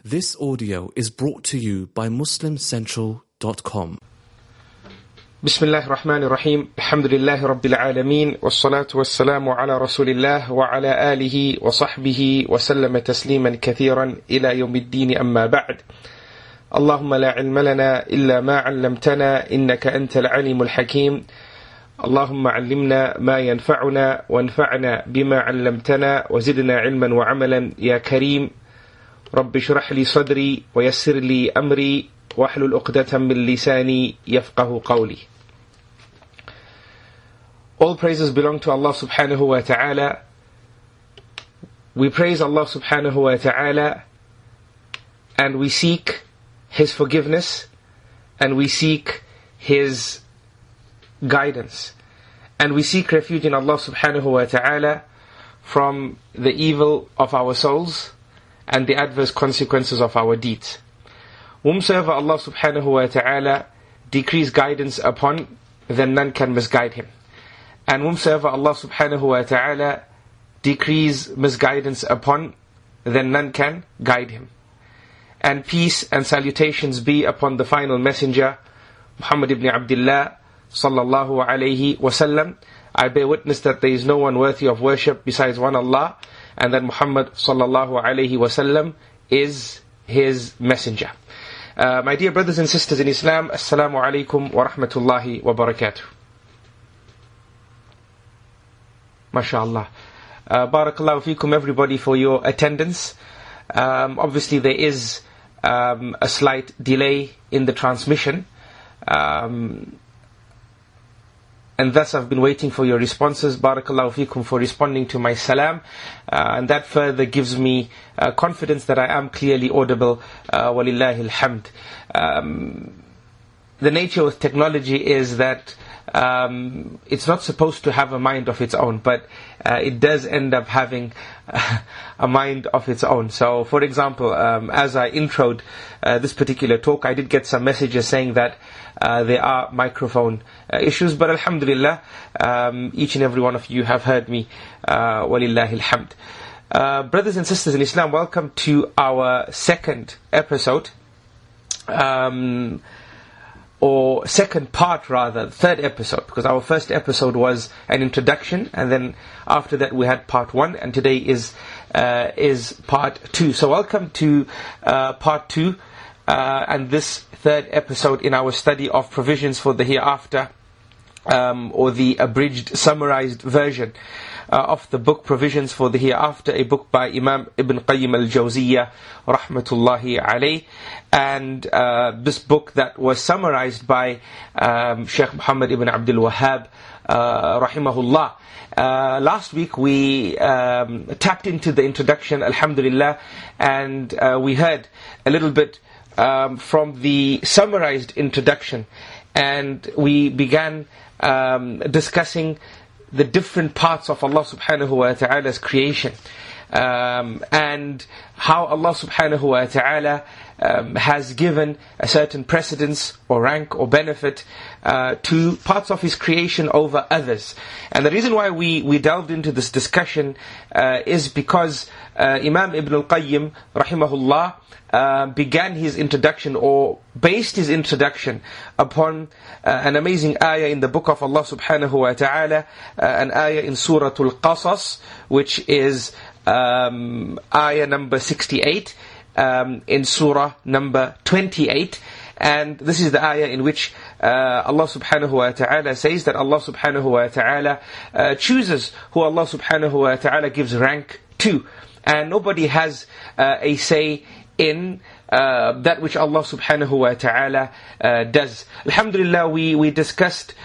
This audio is brought to you by MuslimCentral.com. بسم الله الرحمن الرحيم الحمد لله رب العالمين والصلاة والسلام على رسول الله وعلى آله وصحبه وسلم تسليما كثيرا إلى يوم الدين أما بعد اللهم لا علم لنا إلا ما علمتنا إنك أنت العليم الحكيم اللهم علمنا ما ينفعنا وانفعنا بما علمتنا وزدنا علما وعملا يا كريم رب اشرح لي صدري ويسر لي أمري واحلل عقدة من لساني يفقه قولي. All praises belong to Allah subhanahu wa ta'ala. We praise Allah subhanahu wa ta'ala and we seek His forgiveness and we seek His guidance. And we seek refuge in Allah subhanahu wa ta'ala from the evil of our souls and the adverse consequences of our deeds. Whomsoever Allah subhanahu wa ta'ala decrees guidance upon, then none can misguide him. And whomsoever Allah subhanahu wa ta'ala decrees misguidance upon, then none can guide him. And peace and salutations be upon the final messenger, Muhammad ibn Abdullah sallallahu alayhi wasallam. I bear witness that there is no one worthy of worship besides one Allah, and that Muhammad sallallahu alayhi wasallam is his messenger. My dear brothers and sisters in Islam, Assalamu alaikum wa rahmatullahi wa barakatuh. MashaAllah. Barakallahu feekum everybody for your attendance. Obviously there is a slight delay in the transmission. And thus I've been waiting for your responses. Barakallahu feekum for responding to my salam. And that further gives me confidence that I am clearly audible. Walillahi alhamd. The nature of technology is that it's not supposed to have a mind of its own, but it does end up having a mind of its own. So for example, as I introed this particular talk, I did get some messages saying that there are microphone issues, but alhamdulillah, each and every one of you have heard me. Walillahi alhamd. Brothers and sisters in Islam, welcome to our second episode. Or second part rather, third episode, because our first episode was an introduction, and then after that we had part 1, and today is part 2. So welcome to part 2, and this third episode in our study of provisions for the hereafter, or the abridged, summarized version of the book Provisions for the Hereafter, a book by Imam Ibn Qayyim al-Jawziyya rahmatullahi alayh. And this book that was summarized by Shaykh Muhammad ibn Abdul Wahhab rahimahullah. Last week we tapped into the introduction, alhamdulillah, and we heard a little bit from the summarized introduction, and we began discussing the different parts of Allah subhanahu wa ta'ala's creation, and how Allah subhanahu wa ta'ala has given a certain precedence or rank or benefit to parts of His creation over others. And the reason why we delved into this discussion is because Imam Ibn al-Qayyim rahimahullah began his introduction, or based his introduction, upon an amazing ayah in the book of Allah subhanahu wa ta'ala, an ayah in Surah Al-Qasas, which is ayah number 68, in Surah number 28. And this is the ayah in which Allah subhanahu wa ta'ala says that Allah subhanahu wa ta'ala chooses who Allah subhanahu wa ta'ala gives rank to. And nobody has a say in that which Allah subhanahu wa ta'ala does. Alhamdulillah, we discussed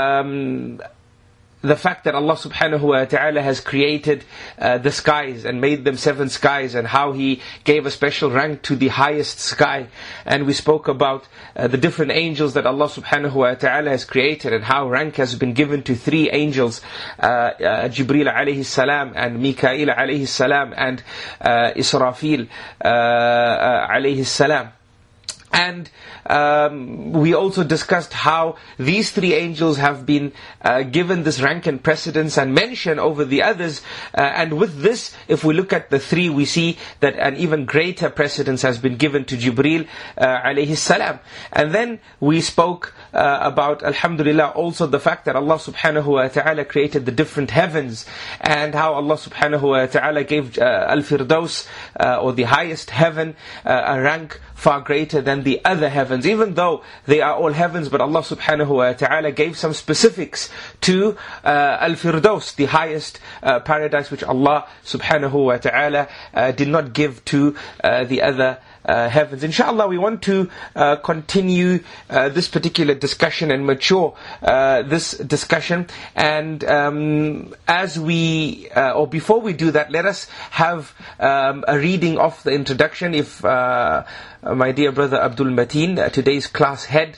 the fact that Allah subhanahu wa ta'ala has created the skies and made them 7 skies, and how He gave a special rank to the highest sky. And we spoke about the different angels that Allah subhanahu wa ta'ala has created, and how rank has been given to 3 angels, Jibreel alayhi salam, and Mikael alayhi salam, and Israfil alayhi salam. And we also discussed how these three angels have been given this rank and precedence and mention over the others. And with this, if we look at the three, we see that an even greater precedence has been given to Jibreel alayhi salam. And then we spoke about, alhamdulillah, also the fact that Allah subhanahu wa ta'ala created the different heavens, and how Allah subhanahu wa ta'ala gave Al-Firdaus, or the highest heaven, a rank far greater than the other heavens, even though they are all heavens. But Allah subhanahu wa ta'ala gave some specifics to Al-Firdaus, the highest paradise, which Allah subhanahu wa ta'ala did not give to the other heavens. Inshallah, we want to continue this particular discussion and mature this discussion. And as we, or before we do that, let us have a reading of the introduction. If my dear brother Abdul Mateen, today's class head,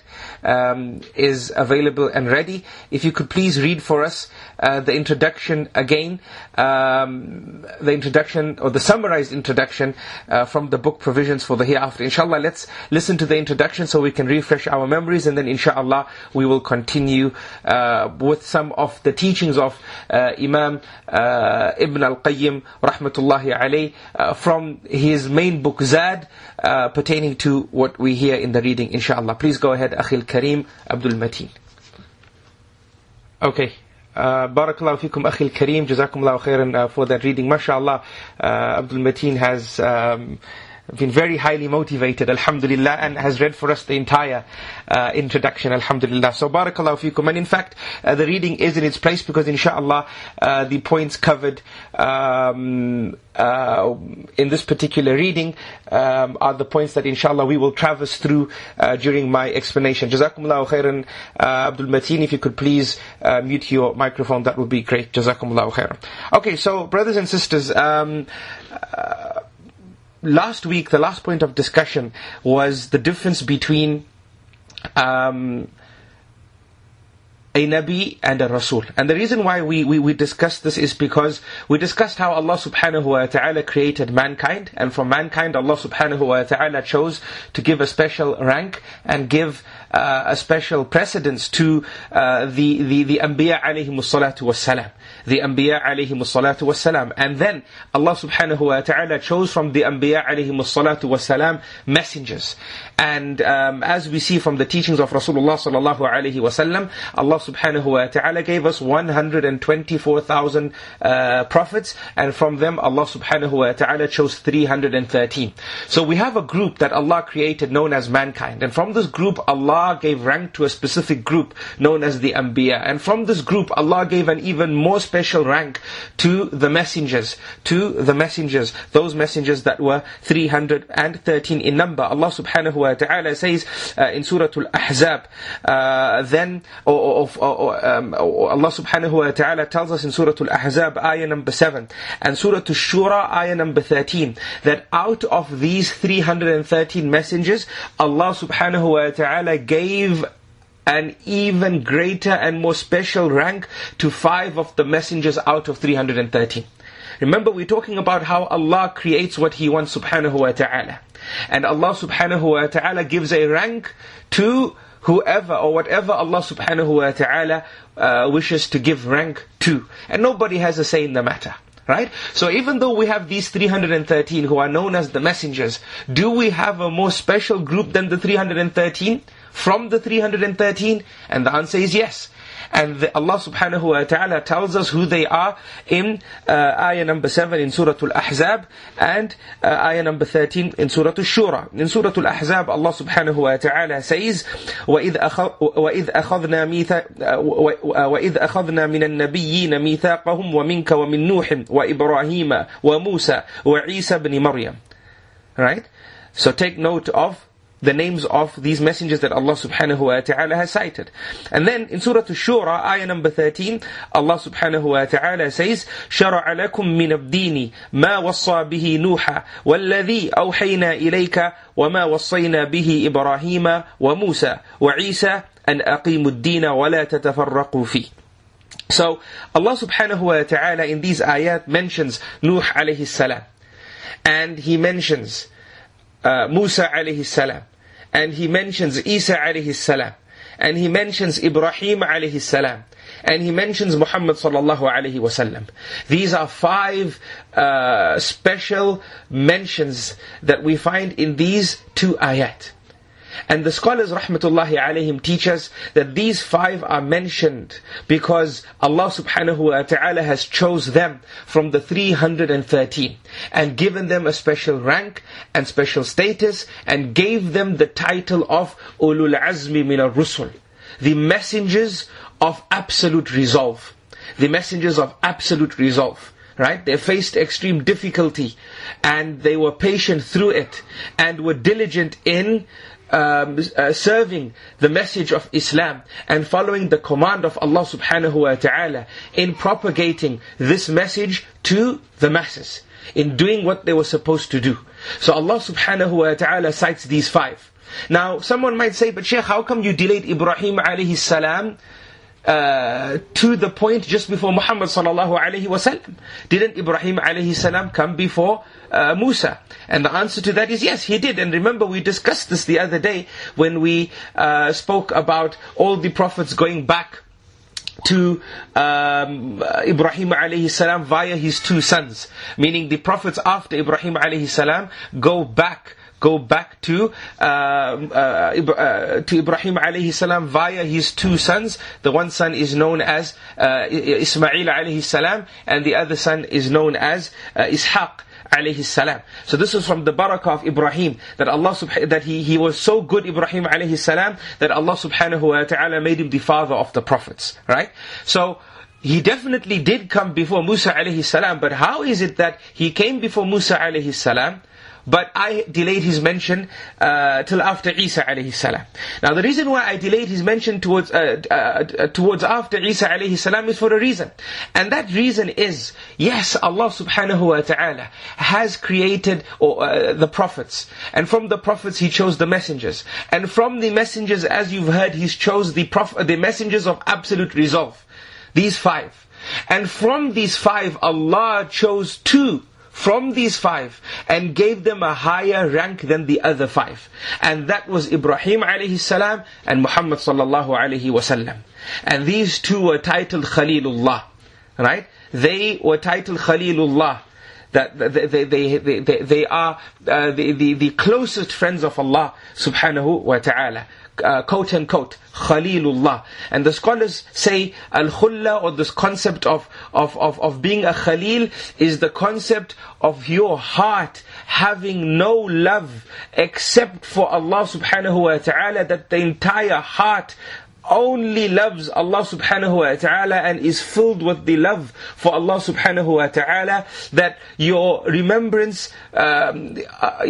is available and ready, if you could please read for us the introduction again, the introduction, or the summarized introduction from the book Provisions for the Hereafter. Inshallah, let's listen to the introduction so we can refresh our memories, and then inshallah we will continue with some of the teachings of Imam Ibn al-Qayyim rahmatullahi alayh from his main book Zad, pertaining to what we hear in the reading, inshallah. Please go ahead, Akhil Kareem Abdul Mateen. Okay. Barakallahu fikum Akhil Kareem, Jazakumullahu khairan for that reading. MashaAllah, Abdul Mateen has been very highly motivated, alhamdulillah, and has read for us the entire introduction, alhamdulillah. So barakallahu fikum. And in fact, the reading is in its place because inshallah the points covered in this particular reading are the points that inshallah we will traverse through during my explanation. Jazakumullahu khairan, Abdul Mateen, if you could please mute your microphone, that would be great. Jazakumullahu khairan. Okay, so brothers and sisters, last week, the last point of discussion was the difference between a Nabi and a Rasul. And the reason why we discussed this is because we discussed how Allah subhanahu wa ta'ala created mankind, and from mankind Allah subhanahu wa ta'ala chose to give a special rank and give a special precedence to the Anbiya alayhimus salatu wassalam. The Anbiya alayhimus salatu wassalam. And then Allah subhanahu wa ta'ala chose from the Anbiya alayhimus salatu wassalam messengers. And as we see from the teachings of Rasulullah sallallahu alayhi wasallam, Allah subhanahu wa ta'ala gave us 124,000 prophets, and from them Allah subhanahu wa ta'ala chose 313. So we have a group that Allah created known as mankind, and from this group Allah gave rank to a specific group known as the Anbiya, and from this group Allah gave an even more special rank to the messengers, those messengers that were 313 in number. Allah subhanahu wa ta'ala says in Surah Al-Ahzab, Allah subhanahu wa ta'ala tells us in Surah Al-Ahzab ayah number 7 and Surah Al-Shura ayah number 13 that out of these 313 messengers, Allah subhanahu wa ta'ala gave an even greater and more special rank to 5 of the messengers out of 313. Remember, we're talking about how Allah creates what He wants subhanahu wa ta'ala. And Allah subhanahu wa ta'ala gives a rank to whoever or whatever Allah subhanahu wa ta'ala wishes to give rank to. And nobody has a say in the matter. Right? So even though we have these 313 who are known as the messengers, do we have a more special group than the 313? From the 313? And the answer is yes. And Allah subhanahu wa ta'ala tells us who they are in ayah number 7 in Surah Al-Ahzab and ayah number 13 in Surah Al-Shura. In Surah Al-Ahzab, Allah subhanahu wa ta'ala says, وَإِذْ أَخَذْنَا مِنَ النَّبِيِّينَ مِيثَاقَهُمْ وَمِنْكَ وَمِنْ نُوحٍ وَإِبْرَاهِيمَ وَمُوسَى وَعِيسَى بْنِ مَرْيَمَ. Right? So take note of the names of these messengers that Allah subhanahu wa ta'ala has cited. And then in Surah Al-Shura, ayah number 13, Allah subhanahu wa ta'ala says, شَرَعَ لَكُم مِّنَ الدِّينِ مَا وَصَّى بِهِ نُوحًا وَالَّذِي أَوْحَيْنَا إِلَيْكَ وَمَا وَصَّيْنَا بِهِ إِبْرَاهِيمَ وَمُوسَى وَعِيسَى أَنْ أَقِيمُوا الدِّينَ وَلَا تَتَفَرَّقُوا فِيهِ. So Allah subhanahu wa ta'ala in these ayat mentions Nuh alayhi salam, and He mentions Musa alayhi salam, and he mentions Isa alayhi salam, and he mentions Ibrahim alayhi salam, and he mentions Muhammad sallallahu alayhi wasallam. These are 5 special mentions that we find in these 2 ayat. And the scholars rahmatullahi alayhim teach us that these 5 are mentioned because Allah subhanahu wa ta'ala has chose them from the 313 and given them a special rank and special status and gave them the title of Ulul Azmi min al-Rusul, the messengers of absolute resolve. The messengers of absolute resolve. Right? They faced extreme difficulty and they were patient through it and were diligent in serving the message of Islam and following the command of Allah subhanahu wa ta'ala in propagating this message to the masses, in doing what they were supposed to do. So Allah subhanahu wa ta'ala cites these 5. Now someone might say, but Shaykh, how come you delayed Ibrahim alayhi salam to the point just before Muhammad sallallahu alayhi wasallam? Didn't Ibrahim alayhi salam come before Musa? And the answer to that is yes, he did. And remember, we discussed this the other day when we spoke about all the prophets going back to Ibrahim alayhi salam via his 2 sons. Meaning the prophets after Ibrahim alayhi salam go back to Ibrahim alayhi salam via his 2 sons. The one son is known as Ismail alayhi salam, and the other son is known as Ishaq alayhi salam. So this is from the barakah of Ibrahim, that he was so good, Ibrahim alayhi salam, that Allah subhanahu wa ta'ala made him the father of the prophets. Right? So he definitely did come before Musa alayhi salam, but how is it that he came before Musa alayhi salam, but I delayed his mention till after Isa alayhi salam? Now the reason why I delayed his mention towards after Isa alayhi salam is for a reason. And that reason is, yes, Allah subhanahu wa ta'ala has created the prophets. And from the prophets He chose the messengers. And from the messengers, as you've heard, He's chose the messengers of absolute resolve. These 5. And from these 5, Allah chose 2 from these 5 and gave them a higher rank than the other 5. And that was Ibrahim alayhi salam and Muhammad sallallahu alayhi wasallam. And these 2 were titled Khalilullah. Right? They were titled Khalilullah. That they are the closest friends of Allah subhanahu wa ta'ala. Quote unquote, Khalilullah. And the scholars say Al-Khulla, or this concept of being a Khalil, is the concept of your heart having no love except for Allah subhanahu wa ta'ala, that the entire heart only loves Allah subhanahu wa ta'ala and is filled with the love for Allah subhanahu wa ta'ala, that your remembrance, the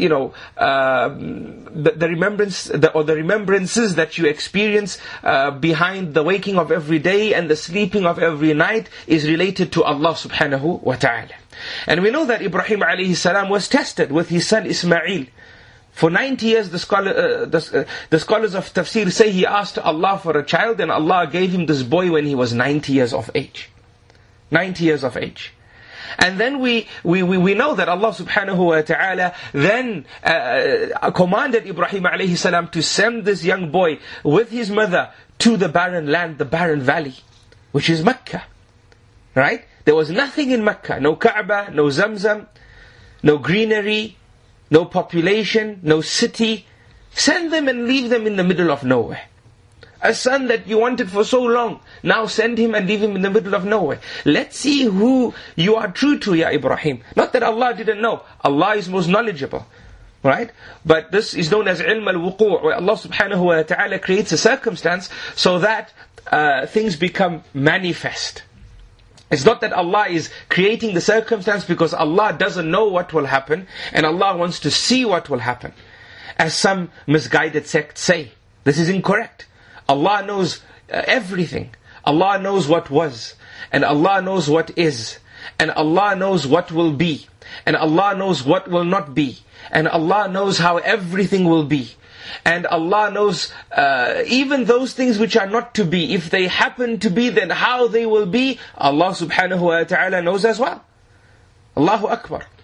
remembrances that you experience behind the waking of every day and the sleeping of every night is related to Allah subhanahu wa ta'ala. And we know that Ibrahim alayhi salam was tested with his son Ismail. For 90 years, the scholars of tafsir say he asked Allah for a child, and Allah gave him this boy when he was 90 years of age. 90 years of age. And then we know that Allah subhanahu wa ta'ala then commanded Ibrahim alayhi salam to send this young boy with his mother to the barren land, the barren valley, which is Mecca. Right? There was nothing in Mecca. No Kaaba, no Zamzam, no greenery, no population, no city. Send them and leave them in the middle of nowhere. A son that you wanted for so long, now send him and leave him in the middle of nowhere. Let's see who you are true to, Ya Ibrahim. Not that Allah didn't know. Allah is most knowledgeable. Right? But this is known as ilm al-wuqu', where Allah subhanahu wa ta'ala creates a circumstance so that things become manifest. It's not that Allah is creating the circumstance because Allah doesn't know what will happen and Allah wants to see what will happen. As some misguided sects say, this is incorrect. Allah knows everything. Allah knows what was, and Allah knows what is, and Allah knows what will be, and Allah knows what will not be, and Allah knows how everything will be. And Allah knows even those things which are not to be. If they happen to be, then how they will be, Allah subhanahu wa ta'ala knows as well. Allahu Akbar.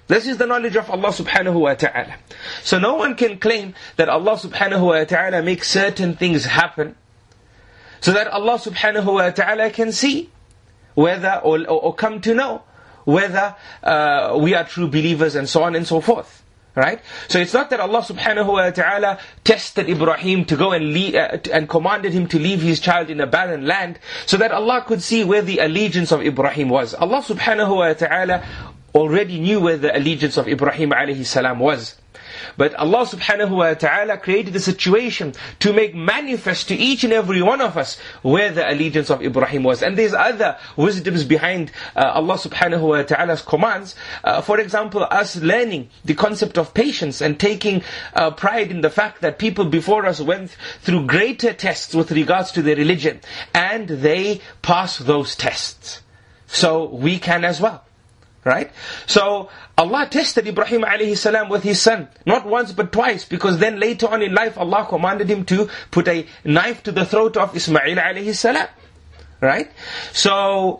This is the knowledge of Allah subhanahu wa ta'ala. So no one can claim that Allah subhanahu wa ta'ala makes certain things happen so that Allah subhanahu wa ta'ala can see whether, or come to know whether we are true believers and so on and so forth. Right? So it's not that Allah subhanahu wa ta'ala tested Ibrahim to go and commanded him to leave his child in a barren land so that Allah could see where the allegiance of Ibrahim was. Allah subhanahu wa ta'ala already knew where the allegiance of Ibrahim alayhi salam was. But Allah subhanahu wa ta'ala created a situation to make manifest to each and every one of us where the allegiance of Ibrahim was. And there's other wisdoms behind Allah subhanahu wa ta'ala's commands. For example, us learning the concept of patience and taking pride in the fact that people before us went through greater tests with regards to their religion. And they passed those tests. So we can as well. Right? So Allah tested Ibrahim alayhi salam with his son, not once but twice, because then later on in life Allah commanded him to put a knife to the throat of Ismail alayhi salam. Right? So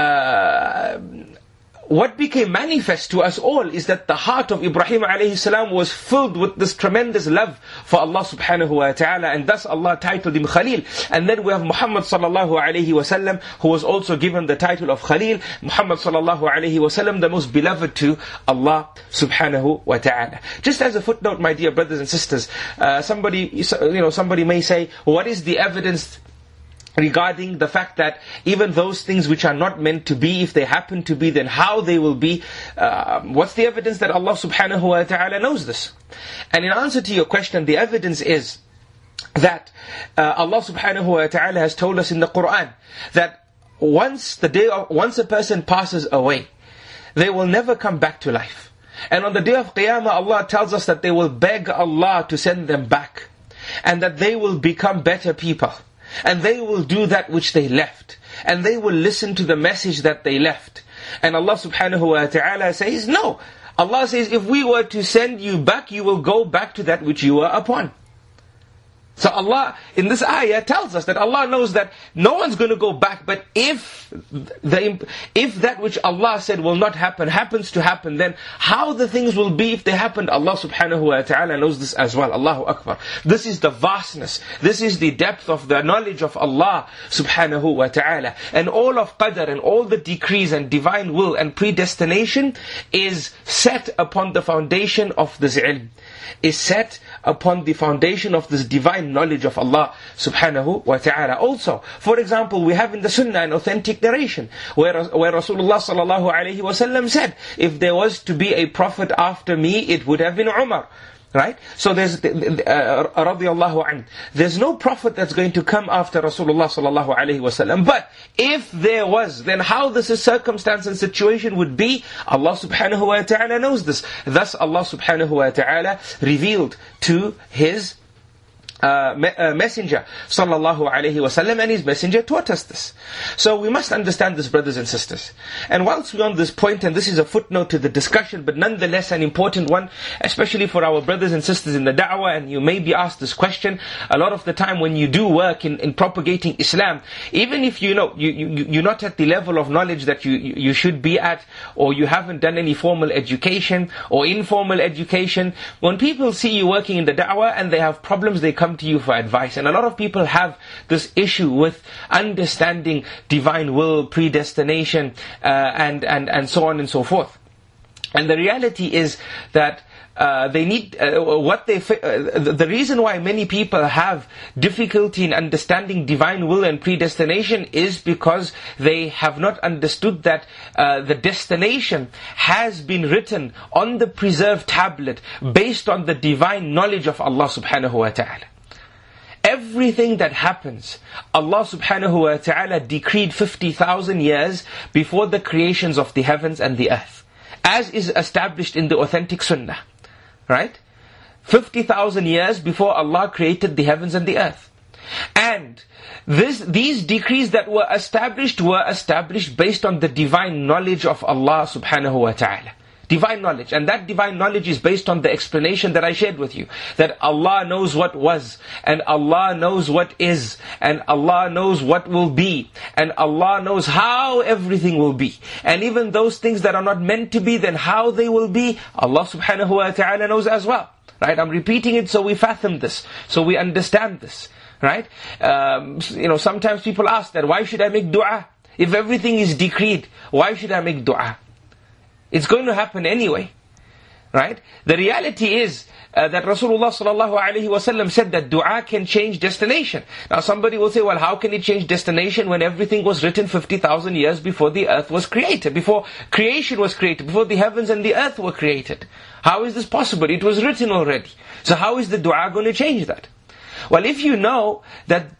what became manifest to us all is that the heart of Ibrahim alayhi salam was filled with this tremendous love for Allah subhanahu wa ta'ala, and thus Allah titled him Khalil. And then we have Muhammad sallallahu alayhi wasallam, who was also given the title of Khalil. Muhammad sallallahu alayhi wasallam, the most beloved to Allah subhanahu wa ta'ala. Just as a footnote, my dear brothers and sisters, somebody may say, what is the evidence regarding the fact that even those things which are not meant to be, if they happen to be, then how they will be? What's the evidence that Allah subhanahu wa ta'ala knows this? And in answer to your question, the evidence is that Allah subhanahu wa ta'ala has told us in the Qur'an that once a person passes away, they will never come back to life. And on the day of Qiyamah, Allah tells us that they will beg Allah to send them back, and that they will become better people. And they will do that which they left. And they will listen to the message that they left. And Allah subhanahu wa ta'ala says, no. Allah says, if we were to send you back, you will go back to that which you were upon. So Allah, in this ayah, tells us that Allah knows that no one's going to go back. But if that which Allah said will not happen, happens to happen, then how the things will be if they happened, Allah subhanahu wa ta'ala knows this as well. Allahu Akbar. This is the vastness. This is the depth of the knowledge of Allah subhanahu wa ta'ala. And all of qadr and all the decrees and divine will and predestination is set upon the foundation of this ilm. Is set upon the foundation of this divine knowledge of Allah subhanahu wa ta'ala. Also, for example, we have in the Sunnah an authentic narration where Rasulullah sallallahu alayhi wa sallam said, if there was to be a prophet after me, it would have been Umar. Right? So there's radiyallahu anhu. There's no prophet that's going to come after Rasulullah sallallahu alaihi wasallam. But if there was, then how this circumstance and situation would be, Allah subhanahu wa ta'ala knows this. Thus Allah subhanahu wa ta'ala revealed to His messenger sallallahu alaihi wasallam, and his messenger taught us this. So we must understand this, brothers and sisters. And whilst we're on this point, and this is a footnote to the discussion, but nonetheless an important one, especially for our brothers and sisters in the da'wah, and you may be asked this question a lot of the time when you do work in propagating Islam, even if you're not at the level of knowledge that you should be at, or you haven't done any formal education or informal education, when people see you working in the da'wah and they have problems, they come to you for advice. And a lot of people have this issue with understanding divine will, predestination, and so on and so forth. And the reality is that they need the reason why many people have difficulty in understanding divine will and predestination is because they have not understood that the destination has been written on the preserved tablet based on the divine knowledge of Allah subhanahu wa ta'ala. Everything that happens, Allah subhanahu wa ta'ala decreed 50,000 years before the creations of the heavens and the earth, as is established in the authentic sunnah. Right? 50,000 years before Allah created the heavens and the earth. And these decrees that were established based on the divine knowledge of Allah subhanahu wa ta'ala. Divine knowledge. And that divine knowledge is based on the explanation that I shared with you. That Allah knows what was, and Allah knows what is, and Allah knows what will be, and Allah knows how everything will be. And even those things that are not meant to be, then how they will be, Allah subhanahu wa ta'ala knows as well. Right? I'm repeating it so we fathom this, so we understand this. Right? Sometimes people ask that, why should I make dua? If everything is decreed, why should I make dua? It's going to happen anyway. Right? The reality is that Rasulullah sallallahu alaihi wasallam said that dua can change destination. Now somebody will say, well, how can it change destination when everything was written 50,000 years before the earth was created, before creation was created, before the heavens and the earth were created? How is this possible? It was written already. So how is the dua going to change that? Well, if you know that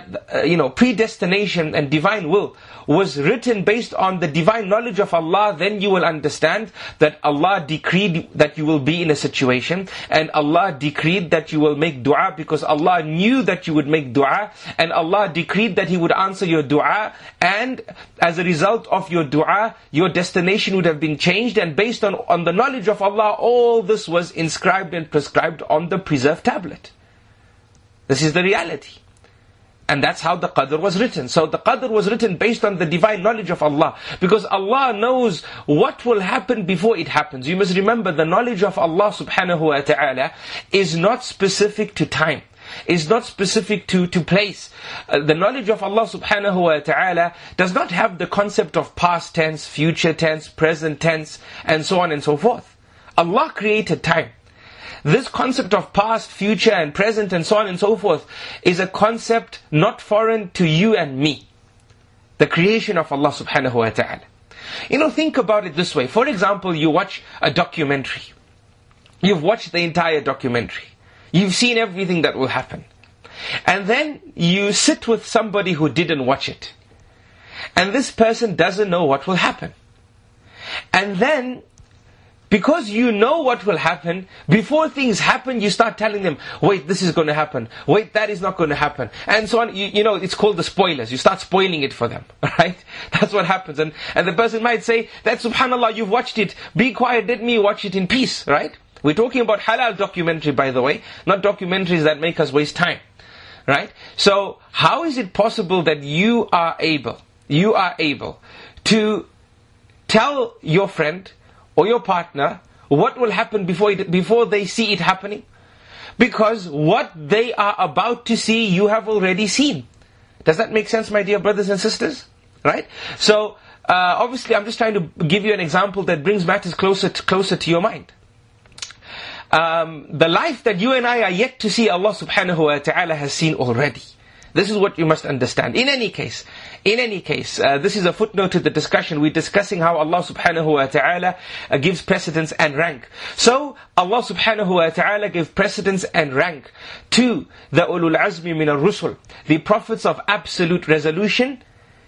predestination and divine will was written based on the divine knowledge of Allah, then you will understand that Allah decreed that you will be in a situation, and Allah decreed that you will make dua because Allah knew that you would make dua, and Allah decreed that He would answer your dua, and as a result of your dua, your destination would have been changed, and based on the knowledge of Allah, all this was inscribed and prescribed on the preserved tablet. This is the reality. And that's how the qadr was written. So the qadr was written based on the divine knowledge of Allah. Because Allah knows what will happen before it happens. You must remember, the knowledge of Allah subhanahu wa ta'ala is not specific to time. Is not specific to place. The knowledge of Allah subhanahu wa ta'ala does not have the concept of past tense, future tense, present tense, and so on and so forth. Allah created time. This concept of past, future and present and so on and so forth is a concept not foreign to you and me. The creation of Allah subhanahu wa ta'ala. Think about it this way. For example, you watch a documentary. You've watched the entire documentary. You've seen everything that will happen. And then you sit with somebody who didn't watch it. And this person doesn't know what will happen. And then, because you know what will happen, before things happen, you start telling them, wait, this is going to happen. Wait, that is not going to happen. And so on. It's called the spoilers. You start spoiling it for them. Right? That's what happens. And the person might say, that subhanallah, you've watched it. Be quiet, let me watch it in peace. Right? We're talking about halal documentary, by the way. Not documentaries that make us waste time. Right? So, how is it possible that you are able to tell your friend or your partner what will happen before they see it happening? Because what they are about to see, you have already seen. Does that make sense, my dear brothers and sisters? Right? So, obviously I'm just trying to give you an example that brings matters closer to your mind. The life that you and I are yet to see, Allah subhanahu wa ta'ala has seen already. This is what you must understand. In any case, this is a footnote to the discussion. We're discussing how Allah subhanahu wa ta'ala gives precedence and rank. So, Allah subhanahu wa ta'ala gave precedence and rank to the ulul azmi min al-rusul, the prophets of absolute resolution,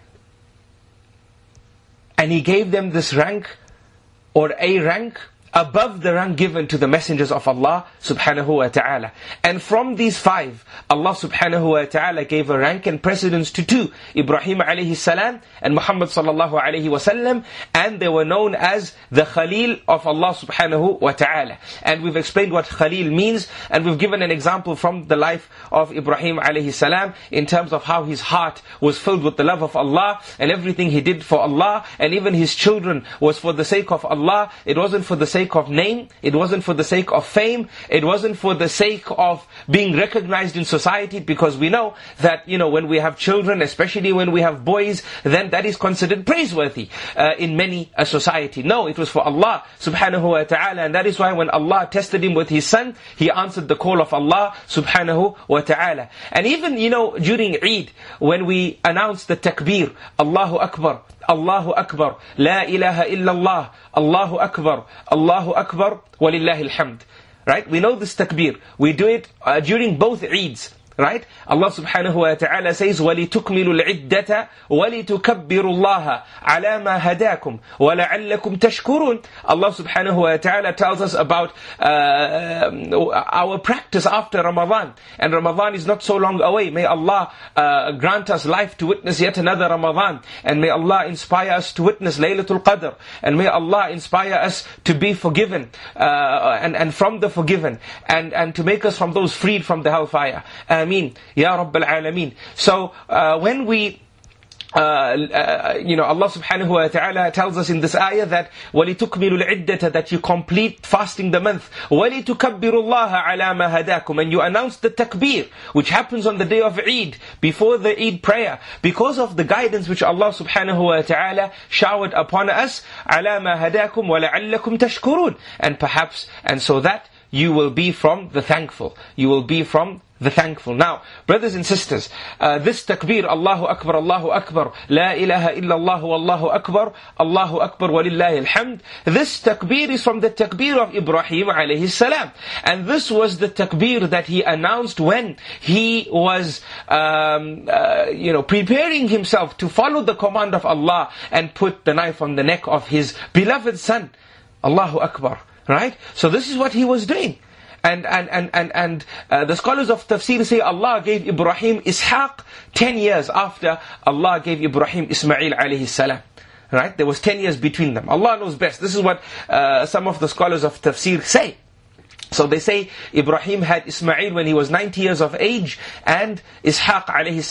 and He gave them this rank, or a rank, above the rank given to the messengers of Allah subhanahu wa ta'ala. And from these five, Allah subhanahu wa ta'ala gave a rank and precedence to two, Ibrahim alayhi salam and Muhammad sallallahu alayhi wa sallam, and they were known as the Khalil of Allah subhanahu wa ta'ala. And we've explained what Khalil means, and we've given an example from the life of Ibrahim alayhi salam in terms of how his heart was filled with the love of Allah, and everything he did for Allah, and even his children was for the sake of Allah. It wasn't for the sake of name, it wasn't for the sake of fame, it wasn't for the sake of being recognized in society, because we know that, when we have children, especially when we have boys, then that is considered praiseworthy in many a society. No, it was for Allah subhanahu wa ta'ala, and that is why when Allah tested him with his son, he answered the call of Allah subhanahu wa ta'ala. And even, during Eid, when we announce the takbir, Allahu Akbar, Allahu Akbar, La ilaha illallah, Allahu Akbar, Allahu Akbar, walillahi alhamd. Right? We know this takbir. We do it during both Eids. Right? Allah subhanahu wa ta'ala says, وَلِتُكْمِلُوا الْعِدَّةَ وَلِتُكَبِّرُوا اللَّهَ عَلَى مَا هَدَاكُمْ وَلَعَلَّكُمْ تَشْكُرُونَ. Allah subhanahu wa ta'ala tells us about our practice after Ramadan. And Ramadan is not so long away. May Allah grant us life to witness yet another Ramadan. And may Allah inspire us to witness Laylatul Qadr. And may Allah inspire us to be forgiven and from the forgiven. And to make us from those freed from the hellfire. Ameen. Ya Rabbil Alameen. So when we Allah subhanahu wa ta'ala tells us in this ayah that وَلِتُكْمِلُوا الْعِدَّةَ, that you complete fasting the month. وَلِتُكَبِّرُوا اللَّهَ عَلَى مَا هَدَاكُمْ, and you announce the takbir, which happens on the day of Eid, before the Eid prayer, because of the guidance which Allah subhanahu wa ta'ala showered upon us. عَلَى مَا هَدَاكُمْ وَلَعَلَّكُمْ تَشْكُرُونَ, and so that you will be from the thankful. You will be from the thankful. Now, brothers and sisters, this takbir, Allahu Akbar, La ilaha illallah, Wallahu Akbar, Allahu Akbar, Walillahi alhamd. This takbir is from the takbir of Ibrahim alayhi salam. And this was the takbir that he announced when he was, preparing himself to follow the command of Allah and put the knife on the neck of his beloved son. Allahu Akbar. Right? So this is what he was doing. And the scholars of tafsir say Allah gave Ibrahim Ishaq 10 years after Allah gave Ibrahim Ismail alayhi salam. Right? There was 10 years between them. Allah knows best. This is what some of the scholars of tafsir say. So they say Ibrahim had Ismail when he was 90 years of age, and Ishaq alayhi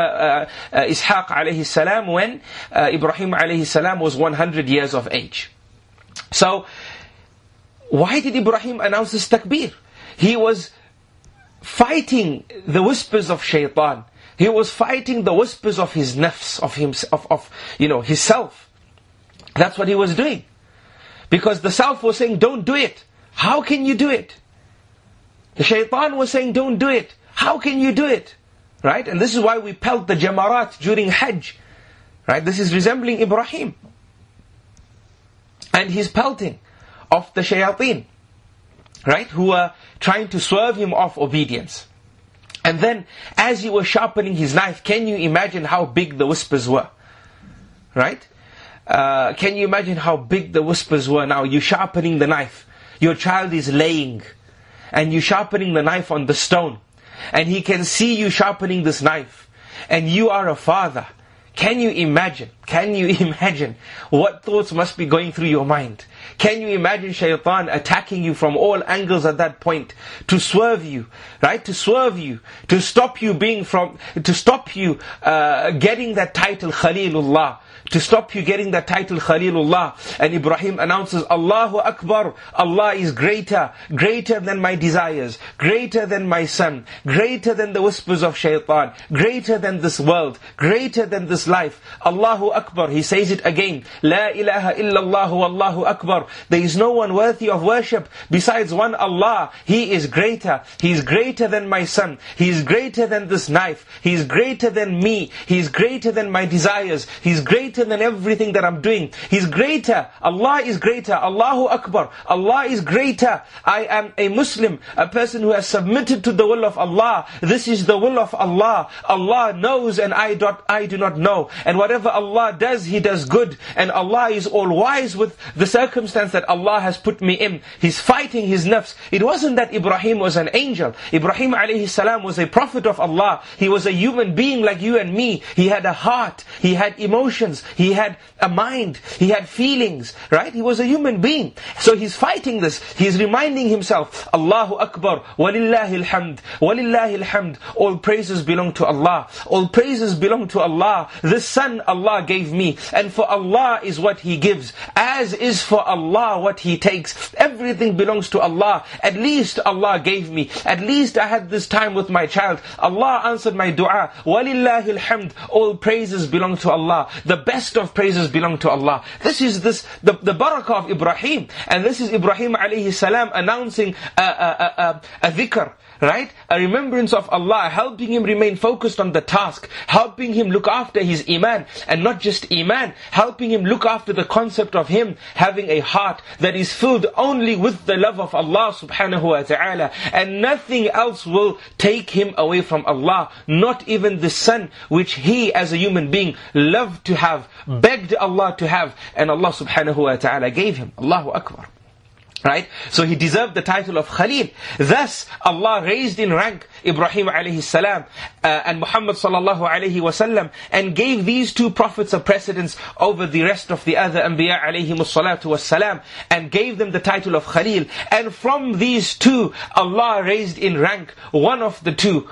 salam when Ibrahim alayhi salam was 100 years of age. So why did Ibrahim announce this takbir? He was fighting the whispers of shaitan. He was fighting the whispers of his nafs, of himself. That's what he was doing. Because the self was saying, don't do it. How can you do it? The shaitan was saying, don't do it. How can you do it? Right? And this is why we pelt the jamarat during Hajj. Right? This is resembling Ibrahim. And his pelting of the shayateen, right, who were trying to swerve him off obedience. And then, as he was sharpening his knife, can you imagine how big the whispers were? Right? Can you imagine how big the whispers were? Now, you're sharpening the knife. Your child is laying, and you're sharpening the knife on the stone. And he can see you sharpening this knife. And you are a father. Can you imagine what thoughts must be going through your mind? Can you imagine shaitan attacking you from all angles at that point, to swerve you, right? To swerve you, to stop you getting that title Khalilullah, to stop you getting that title Khalilullah. And Ibrahim announces, Allahu Akbar, Allah is greater than my desires, greater than my son, greater than the whispers of shaitan, greater than this world, greater than this life. Allahu Akbar. He says it again. La ilaha illallah, Wallahu Akbar. There is no one worthy of worship besides one Allah. He is greater. He is greater than my son. He is greater than this knife. He is greater than me. He is greater than my desires. He is greater than everything that I'm doing. He's greater. Allah is greater. Allahu Akbar. Allah is greater. I am a Muslim, a person who has submitted to the will of Allah. This is the will of Allah. Allah knows and I do not know. And whatever Allah does, He does good. And Allah is all wise with the circumstance that Allah has put me in. He's fighting his nafs. It wasn't that Ibrahim was an angel. Ibrahim alayhi salam was a prophet of Allah. He was a human being like you and me. He had a heart. He had emotions. He had a mind. He had feelings. Right? He was a human being. So he's fighting this. He's reminding himself, Allahu Akbar, Walillahi alhamd, Walillahi alhamd. All praises belong to Allah. All praises belong to Allah. This son Allah gave me. And for Allah is what He gives. As is for Allah what He takes. Everything belongs to Allah. At least Allah gave me. At least I had this time with my child. Allah answered my dua. Walillahi alhamd. All praises belong to Allah. The best of praises belong to Allah. This is the barakah of Ibrahim. And this is Ibrahim alayhi salam announcing a dhikr. right? A remembrance of Allah, helping him remain focused on the task, helping him look after his iman, and not just iman, helping him look after the concept of him having a heart that is filled only with the love of Allah subhanahu wa ta'ala, and nothing else will take him away from Allah, not even the son which he as a human being loved to have, begged Allah to have, and Allah subhanahu wa ta'ala gave him. Allahu Akbar. Right? So he deserved the title of Khalil. Thus, Allah raised in rank Ibrahim alayhi salam and Muhammad sallallahu alayhi wasallam, and gave these two prophets a precedence over the rest of the other Anbiya alayhi salatu wassalam, and gave them the title of Khalil. And from these two, Allah raised in rank one of the two,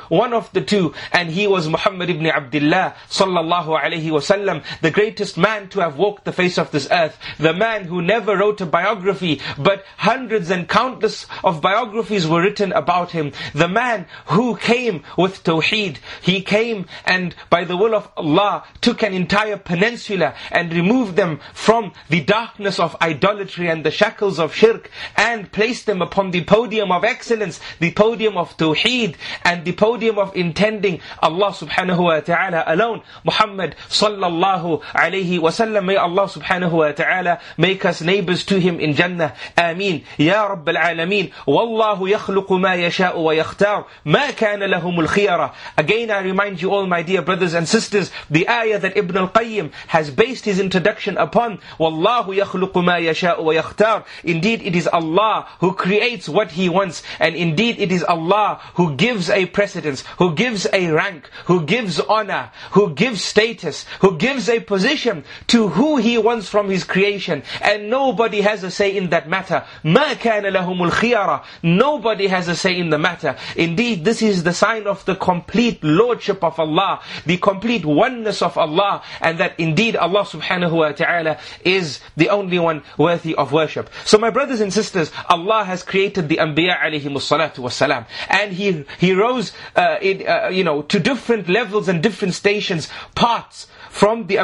and he was Muhammad ibn Abdullah sallallahu alayhi wasallam, the greatest man to have walked the face of this earth, the man who never wrote a biography, but hundreds and countless of biographies were written about him. The man who came with Tawheed. He came and by the will of Allah took an entire peninsula and removed them from the darkness of idolatry and the shackles of shirk, and placed them upon the podium of excellence, the podium of Tawheed, and the podium of intending Allah subhanahu wa ta'ala alone. Muhammad sallallahu alayhi wa sallam, may Allah subhanahu wa ta'ala make us neighbors to him in Jannah. Ameen. Ya Rabb al-Alameen. Wallahu yakhluqu ma yasha'u wa yakhtar. Ma kana lahumul khiyara. Again, I remind you all, my dear brothers and sisters, the ayah that Ibn al-Qayyim has based his introduction upon. Wallahu yakhluqu ma yasha'u wa yakhtar. Indeed, it is Allah who creates what He wants. And indeed, it is Allah who gives a precedence, who gives a rank, who gives honor, who gives status, who gives a position to who He wants from His creation. And nobody has a say in that matter. مَا كَانَ لَهُمُ الْخِيَرَةِ. Nobody has a say in the matter. Indeed, this is the sign of the complete lordship of Allah, the complete oneness of Allah, and that indeed Allah subhanahu wa ta'ala is the only one worthy of worship. So my brothers and sisters, Allah has created the Anbiya alayhimus salatu wassalam, and He rose to different levels and different stations, parts from the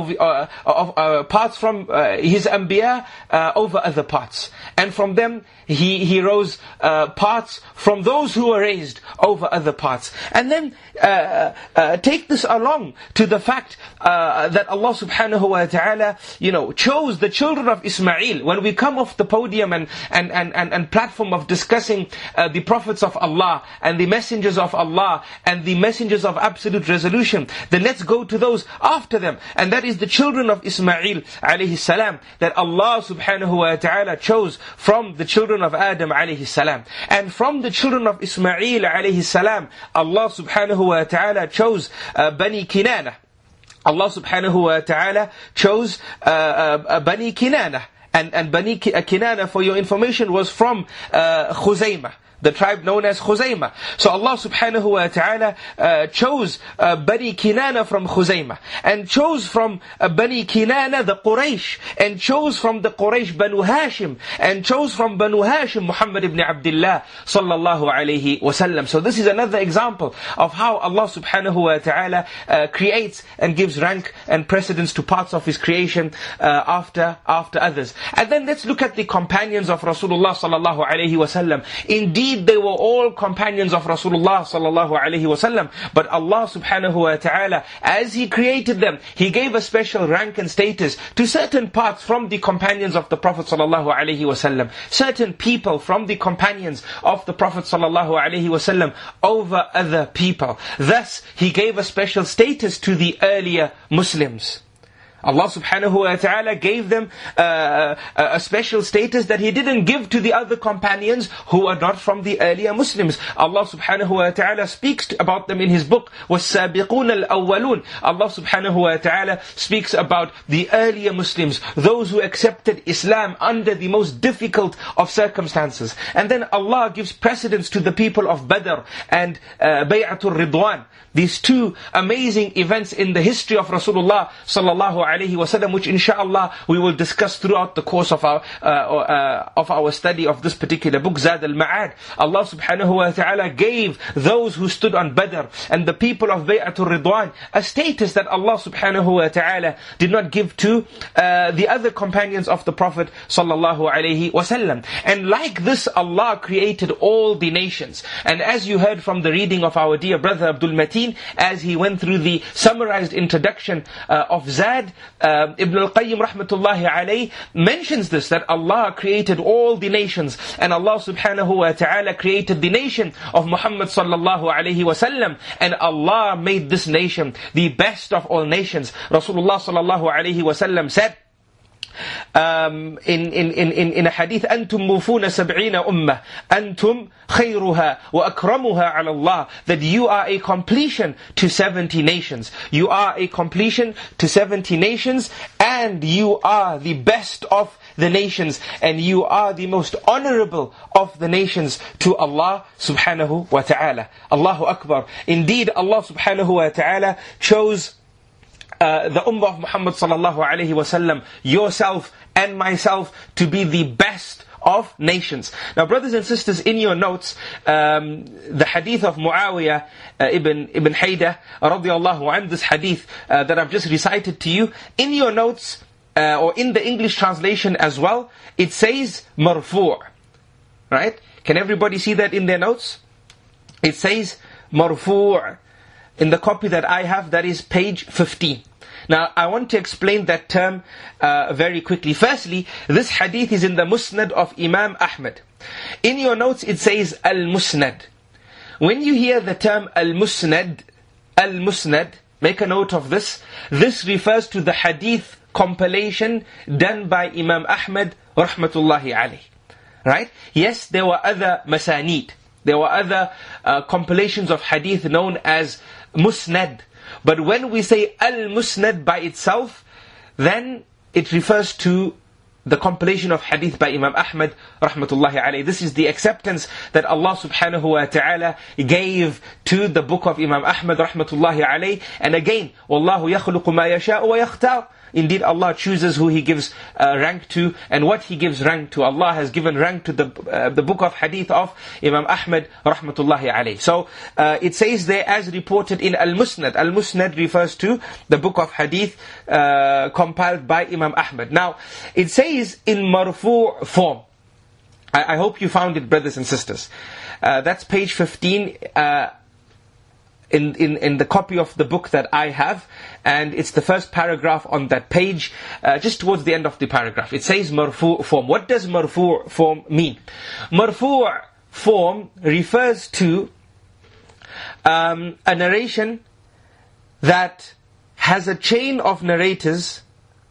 Anbiya parts from His Anbiya over other parts. And from them, He rose parts from those who were raised over other parts. And then take this along to the fact that Allah subhanahu wa ta'ala, chose the children of Ismail. When we come off the podium and platform of discussing the prophets of Allah and the messengers of Allah and the messengers of absolute resolution, then let's go to those after them. And that is the children of Ismail alayhi salam, that Allah subhanahu wa ta'ala chose from the children of Adam alayhi salam. And from the children of Ismail alayhi salam, Allah subhanahu wa ta'ala chose Bani Kinana. Allah subhanahu wa ta'ala chose Bani Kinana. And Bani Kinana, for your information, was from Khuzaymah, the tribe known as Khuzaymah. So Allah subhanahu wa ta'ala chose Bani Kinana from Khuzaymah, and chose from Bani Kinana the Quraysh, and chose from the Quraysh Banu Hashim, and chose from Banu Hashim Muhammad ibn Abdullah sallallahu alayhi wasallam. So this is another example of how Allah subhanahu wa ta'ala creates and gives rank and precedence to parts of His creation after others. And then let's look at the companions of Rasulullah sallallahu alayhi wasallam. Indeed, they were all companions of Rasulullah sallallahu alaihi wasallam, but Allah subhanahu wa ta'ala, as He created them, He gave a special rank and status to certain parts from the companions of the Prophet sallallahu alaihi wasallam, certain people from the companions of the Prophet sallallahu alaihi wasallam over other people. Thus, He gave a special status to the earlier Muslims. Allah subhanahu wa ta'ala gave them a special status that He didn't give to the other companions who are not from the earlier Muslims. Allah subhanahu wa ta'ala speaks about them in His book, وَالسَّابِقُونَ الْأَوَّلُونَ. Allah subhanahu wa ta'ala speaks about the earlier Muslims, those who accepted Islam under the most difficult of circumstances. And then Allah gives precedence to the people of Badr and Bay'atul Ridwan. These two amazing events in the history of Rasulullah sallallahu alayhi wasallam, which inshallah we will discuss throughout the course of our study of this particular book, Zad al-Ma'ad. Allah subhanahu wa ta'ala gave those who stood on Badr and the people of Bay'atul Ridwan a status that Allah subhanahu wa ta'ala did not give to the other companions of the Prophet sallallahu alayhi wasallam. And like this, Allah created all the nations. And as you heard from the reading of our dear brother Abdul Mateen, as he went through the summarized introduction of Zad, Ibn al-Qayyim rahmatullahi alayhi mentions this, that Allah created all the nations, and Allah subhanahu wa ta'ala created the nation of Muhammad sallallahu alayhi wasallam, and Allah made this nation the best of all nations. Rasulullah sallallahu alayhi wasallam said, in a hadith, أنتم موفون سبعين أمة أنتم خيرها وأكرمها على الله, that you are a completion to 70 nations. You are a completion to 70 nations, and you are the best of the nations, and you are the most honorable of the nations to Allah subhanahu wa ta'ala. Allahu Akbar. Indeed, Allah subhanahu wa ta'ala chose the ummah of Muhammad sallallahu alayhi wasallam, yourself and myself, to be the best of nations. Now, brothers and sisters, in your notes, the hadith of Muawiyah ibn Haydah radiyallahu anh, this hadith that I've just recited to you, in your notes, or in the English translation as well, it says marfu'. Right? Can everybody see that in their notes? It says marfu'. In the copy that I have, that is page 15. Now, I want to explain that term very quickly. Firstly, this hadith is in the Musnad of Imam Ahmad. In your notes, it says Al-Musnad. When you hear the term Al-Musnad, make a note of this. This refers to the hadith compilation done by Imam Ahmad rahmatullahi alayh. Right? Yes, there were other masanid. There were other compilations of hadith known as Musnad. But when we say Al-Musnad by itself, then it refers to the compilation of hadith by Imam Ahmad rahmatullahi alayhi. This is the acceptance that Allah subhanahu wa ta'ala gave to the book of Imam Ahmad rahmatullahi alayhi. And again, وَاللَّهُ يَخْلُقُ مَا يَشَاءُ وَيَخْتَارُ. Indeed, Allah chooses who He gives rank to and what He gives rank to. Allah has given rank to the book of hadith of Imam Ahmad rahmatullahi alayhi. So it says there, as reported in Al-Musnad. Al-Musnad refers to the book of hadith compiled by Imam Ahmad. Now, it says in marfu' form. I hope you found it, brothers and sisters. That's page 15 in the copy of the book that I have, and it's the first paragraph on that page, just towards the end of the paragraph. It says marfu' form. What does marfu' form mean? Marfu' form refers to a narration that has a chain of narrators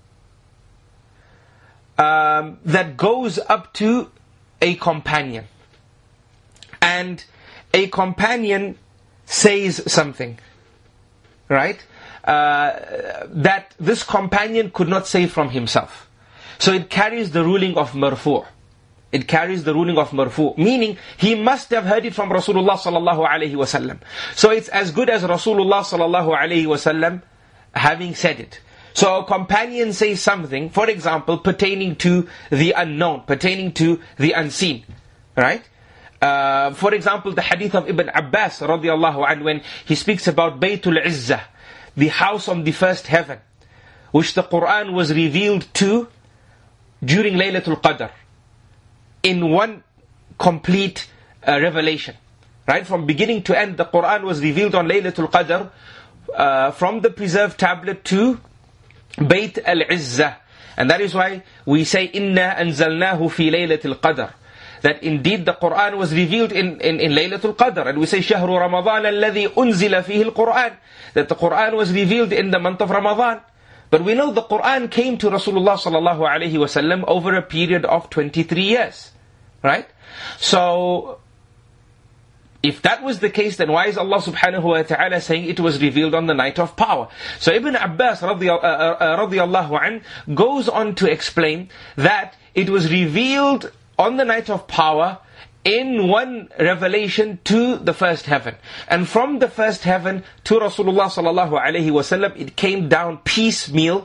that goes up to a companion. And a companion says something, right? That this companion could not say from himself. So it carries the ruling of marfu'. It carries the ruling of marfu', meaning he must have heard it from Rasulullah sallallahu alaihi wasallam. So it's as good as Rasulullah sallallahu alaihi wasallam having said it. So a companion says something, for example, pertaining to the unknown, pertaining to the unseen, right? For example, the hadith of Ibn Abbas radiyallahu anhu, when he speaks about Baytul Izzah, the house on the first heaven, which the Quran was revealed to during Laylatul Qadr, in one complete revelation. Right? From beginning to end, the Quran was revealed on Laylatul Qadr, from the preserved tablet to Bayt al-Izzah. And that is why we say, Inna anzalnahu fi Laylatul Qadr. That indeed the Quran was revealed in Laylatul Qadr. And we say, شهر رمضان الذي أنزل فيه القرآن. That the Quran was revealed in the month of Ramadan. But we know the Quran came to Rasulullah sallallahu alaihi wasallam over a period of 23 years. Right? So, if that was the case, then why is Allah subhanahu wa ta'ala saying it was revealed on the night of power? So Ibn Abbas radiyallahu an goes on to explain that it was revealed on the night of power in one revelation to the first heaven. And from the first heaven to Rasulullah sallallahu alaihi wasallam, it came down piecemeal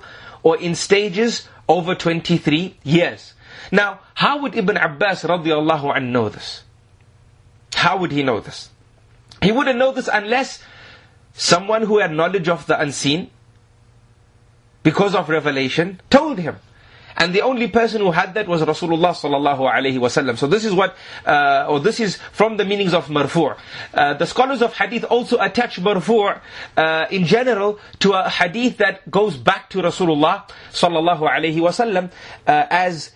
or in stages over 23 years. Now, how would Ibn Abbas radiallahu anhu know this? How would he know this? He wouldn't know this unless someone who had knowledge of the unseen, because of revelation, told him. And the only person who had that was Rasulullah sallallahu alaihi wasallam. So this is what, this is from the meanings of marfu'. The scholars of hadith also attach marfu' in general to a hadith that goes back to Rasulullah sallallahu alaihi wasallam, as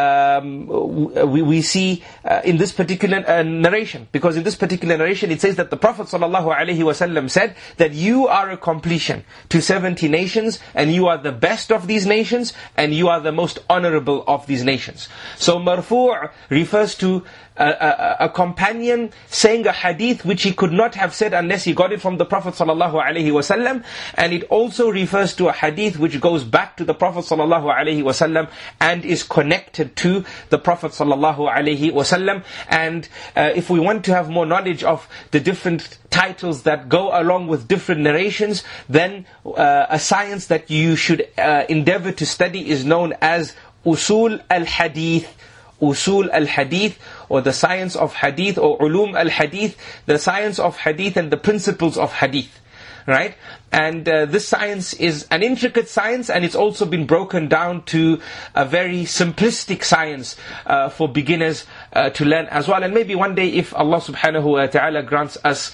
we see in this particular narration. Because in this particular narration it says that the Prophet ﷺ said that you are a completion to 70 nations, and you are the best of these nations, and you are the most honorable of these nations. So marfu' refers to a companion saying a hadith which he could not have said unless he got it from the Prophet ﷺ, and it also refers to a hadith which goes back to the Prophet ﷺ and is connected to the Prophet ﷺ. And if we want to have more knowledge of the different titles that go along with different narrations, then a science that you should endeavor to study is known as Usul al-Hadith. Usul al-Hadith, or the science of Hadith, or Ulum al-Hadith, the science of Hadith and the principles of Hadith. Right? And this science is an intricate science, and it's also been broken down to a very simplistic science for beginners to learn as well. And maybe one day, if Allah subhanahu wa ta'ala grants us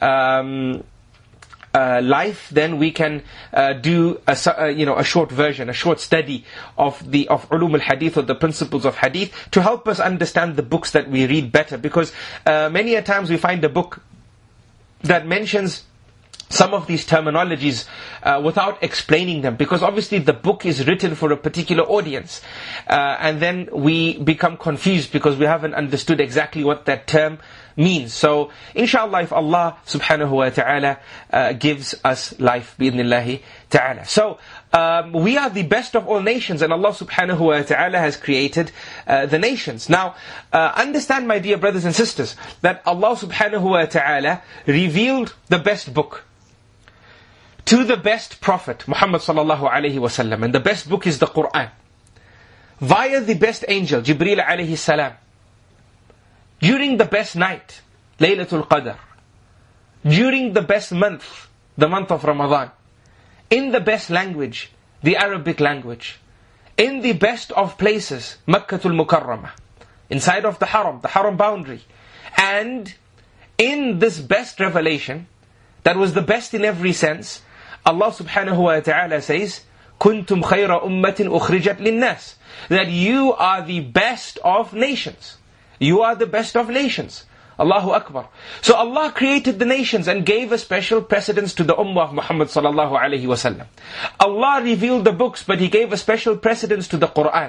life, then we can do a short version, a short study of Ulum al-Hadith, or the principles of Hadith, to help us understand the books that we read better. Because many a times we find a book that mentions some of these terminologies without explaining them, because obviously the book is written for a particular audience, and then we become confused because we haven't understood exactly what that term means. So inshallah, if Allah subhanahu wa ta'ala gives us life bi'idhnillahi ta'ala. So we are the best of all nations, and Allah subhanahu wa ta'ala has created the nations. Now understand, my dear brothers and sisters, that Allah subhanahu wa ta'ala revealed the best book to the best prophet, Muhammad sallallahu alayhi wasallam, and the best book is the Qur'an, via the best angel, Jibreel alayhi salam, during the best night, Laylatul Qadr, during the best month, the month of Ramadan, in the best language, the Arabic language, in the best of places, Makkatul Mukarramah, inside of the Haram boundary, and in this best revelation, that was the best in every sense, Allah subhanahu wa ta'ala says, كُنْتُمْ خَيْرَ أُمَّةٍ أُخْرِجَتْ لِلنَّاسِ, that you are the best of nations. You are the best of nations. Allahu Akbar. So Allah created the nations and gave a special precedence to the Ummah of Muhammad sallallahu alayhi wa sallam. Allah revealed the books, but He gave a special precedence to the Qur'an.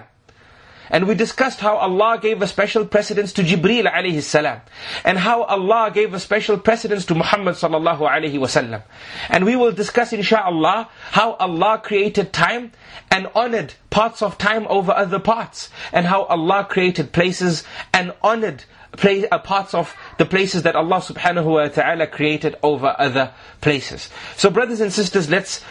And we discussed how Allah gave a special precedence to Jibreel alayhi salam, and how Allah gave a special precedence to Muhammad sallallahu alayhi wasallam. And we will discuss inshaAllah how Allah created time and honored parts of time over other parts, and how Allah created places and honored parts of the places that Allah subhanahu wa ta'ala created over other places. So brothers and sisters, let's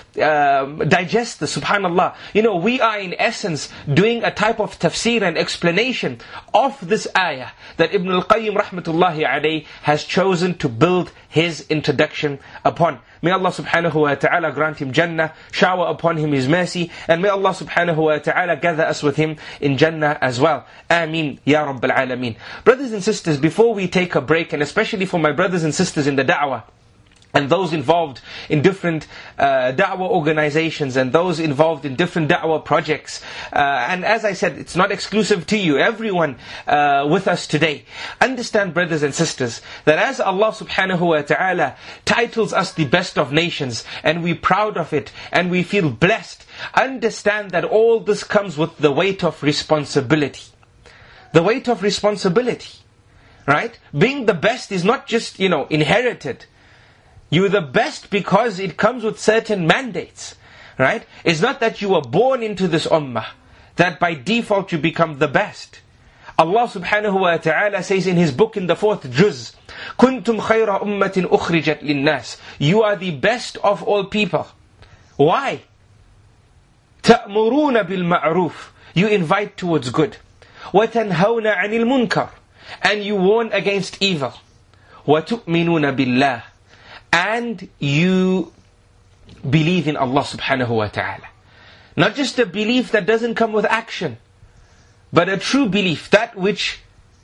digest this, subhanallah. We are in essence doing a type of tafsir and explanation of this ayah that Ibn al-Qayyim rahmatullahi alayhi has chosen to build his introduction upon. May Allah subhanahu wa ta'ala grant him Jannah, shower upon him His mercy, and may Allah subhanahu wa ta'ala gather us with him in Jannah as well. Ameen, Ya Rabbil Alameen. Brothers and sisters, before we take a break, and especially for my brothers and sisters in the da'wah, and those involved in different da'wah organizations, and those involved in different da'wah projects. And as I said, it's not exclusive to you, everyone with us today. Understand, brothers and sisters, that as Allah subhanahu wa ta'ala titles us the best of nations, and we're proud of it, and we feel blessed, understand that all this comes with the weight of responsibility. The weight of responsibility. Right? Being the best is not just, inherited. You're the best because it comes with certain mandates, right? It's not that you were born into this ummah, that by default you become the best. Allah subhanahu wa ta'ala says in His book in the 4th juz, كُنْتُمْ خَيْرَ أُمَّةٍ أُخْرِجَتْ لِلنَّاسِ, you are the best of all people. Why? تَأْمُرُونَ بِالْمَعْرُوفِ, you invite towards good. وَتَنْهَوْنَ عَنِ الْمُنْكَرِ, and you warn against evil. وَتُؤْمِنُونَ بِاللَّهِ, and you believe in Allah subhanahu wa ta'ala. Not just a belief that doesn't come with action, but a true belief, that which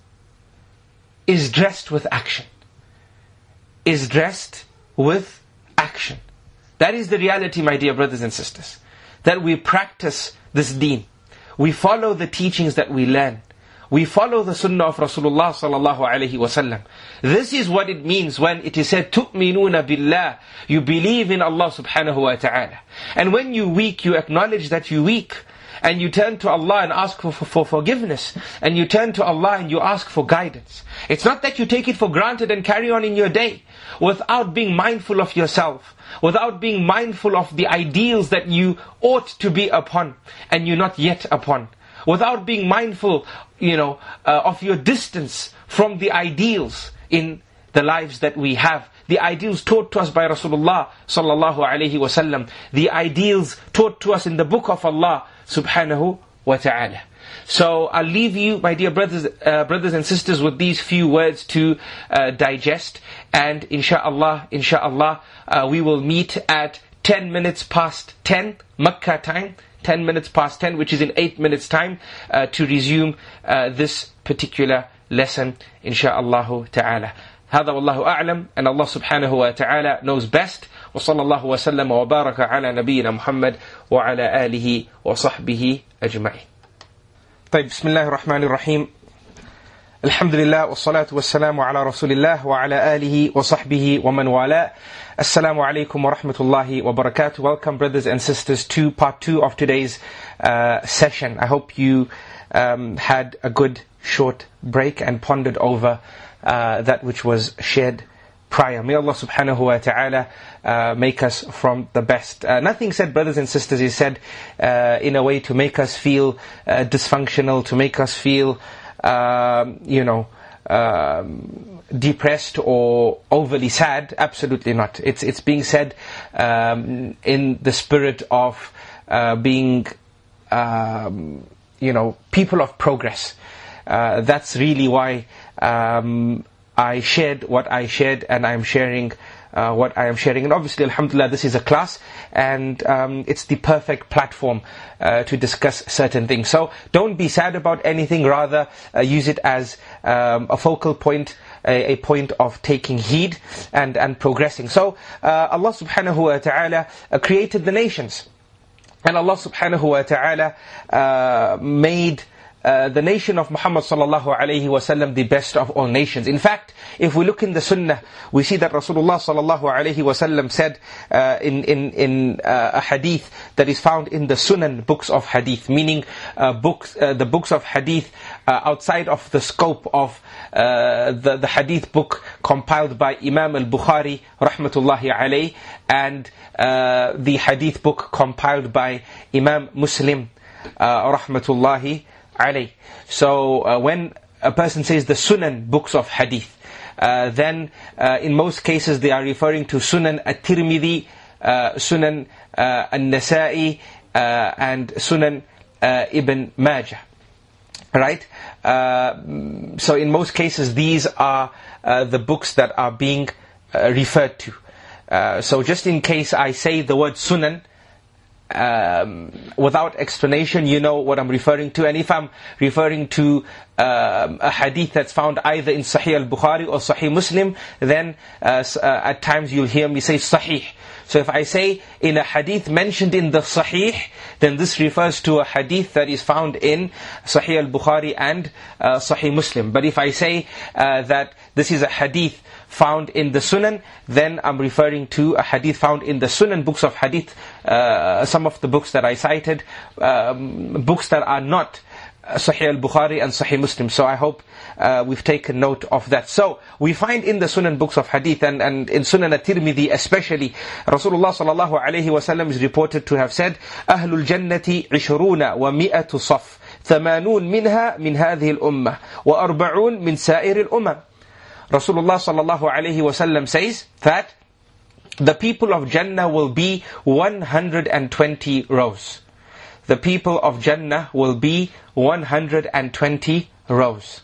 is dressed with action. Is dressed with action. That is the reality, my dear brothers and sisters. That we practice this deen. We follow the teachings that we learn. We follow the sunnah of Rasulullah sallallahu alaihi wasallam. This is what it means when it is said, تُؤْمِنُونَ بِاللَّهِ, you believe in Allah subhanahu wa ta'ala. And when you're weak, you acknowledge that you're weak. And you turn to Allah and ask for forgiveness. And you turn to Allah and you ask for guidance. It's not that you take it for granted and carry on in your day without being mindful of yourself, without being mindful of the ideals that you ought to be upon and you're not yet upon, without being mindful, of your distance from the ideals in the lives that we have. The ideals taught to us by Rasulullah sallallahu alaihi wasallam. The ideals taught to us in the book of Allah subhanahu wa ta'ala. So I'll leave you, my dear brothers and sisters, with these few words to digest. And inshallah, we will meet at 10 minutes past 10 Makkah time, 10 minutes past 10, which is in 8 minutes time, to resume this particular lesson, inshaAllah ta'ala. هذا والله أعلم, and Allah subhanahu wa ta'ala knows best. وصلى الله وسلم وبارك على نبينا محمد وعلى آله وصحبه أجمعين. طيب, بسم الله الرحمن الرحيم. الحمد لله والصلاة والسلام على رسول الله وعلى آله وصحبه ومن والاه. Assalamu alaikum wa rahmatullahi wa barakatuh. Welcome, brothers and sisters, to part 2 of today's session. I hope you had a good short break and pondered over that which was shared prior. May Allah subhanahu wa ta'ala make us from the best. Nothing said, brothers and sisters, is said in a way to make us feel dysfunctional, to make us feel depressed or overly sad. Absolutely not. It's being said in the spirit of being people of progress. That's really why I shared what I shared, and I'm sharing what I am sharing. And obviously, alhamdulillah, this is a class, and it's the perfect platform to discuss certain things. So don't be sad about anything, rather use it as a focal point, a point of taking heed and progressing. So Allah subhanahu wa ta'ala created the nations, and Allah subhanahu wa ta'ala made the nation of Muhammad sallallahu alayhi wasallam the best of all nations. In fact, if we look in the Sunnah, we see that Rasulullah sallallahu alayhi wasallam said in a hadith that is found in the Sunan books of hadith, meaning the books of hadith outside of the scope of the hadith book compiled by Imam al-Bukhari rahmatullahi alayh, and the hadith book compiled by Imam Muslim rahmatullahi alayh. So when a person says the Sunan books of hadith, then in most cases they are referring to Sunan at-Tirmidhi, Sunan an-Nasa'i, and Sunan Ibn Majah. Right? So in most cases these are the books that are being referred to. So just in case I say the word Sunan without explanation, you know what I'm referring to. And if I'm referring to a hadith that's found either in Sahih al-Bukhari or Sahih Muslim, then at times you'll hear me say Sahih. So if I say in a hadith mentioned in the Sahih, then this refers to a hadith that is found in Sahih al-Bukhari and Sahih Muslim. But if I say that this is a hadith found in the Sunan, then I'm referring to a hadith found in the Sunan books of hadith. Some of the books that I cited, books that are not Sahih al-Bukhari and Sahih Muslim. So I hope we've taken note of that. So we find in the Sunan books of hadith, and in Sunan at-Tirmidhi especially, Rasulullah sallallahu alayhi wasallam is reported to have said, أهل الجنة 20 و100 صف 80 منها من هذه الأمة و40 من سائر الأمم. Rasulullah sallallahu alayhi wasallam says that the people of Jannah will be 120 rows. the people of Jannah will be 120 rows.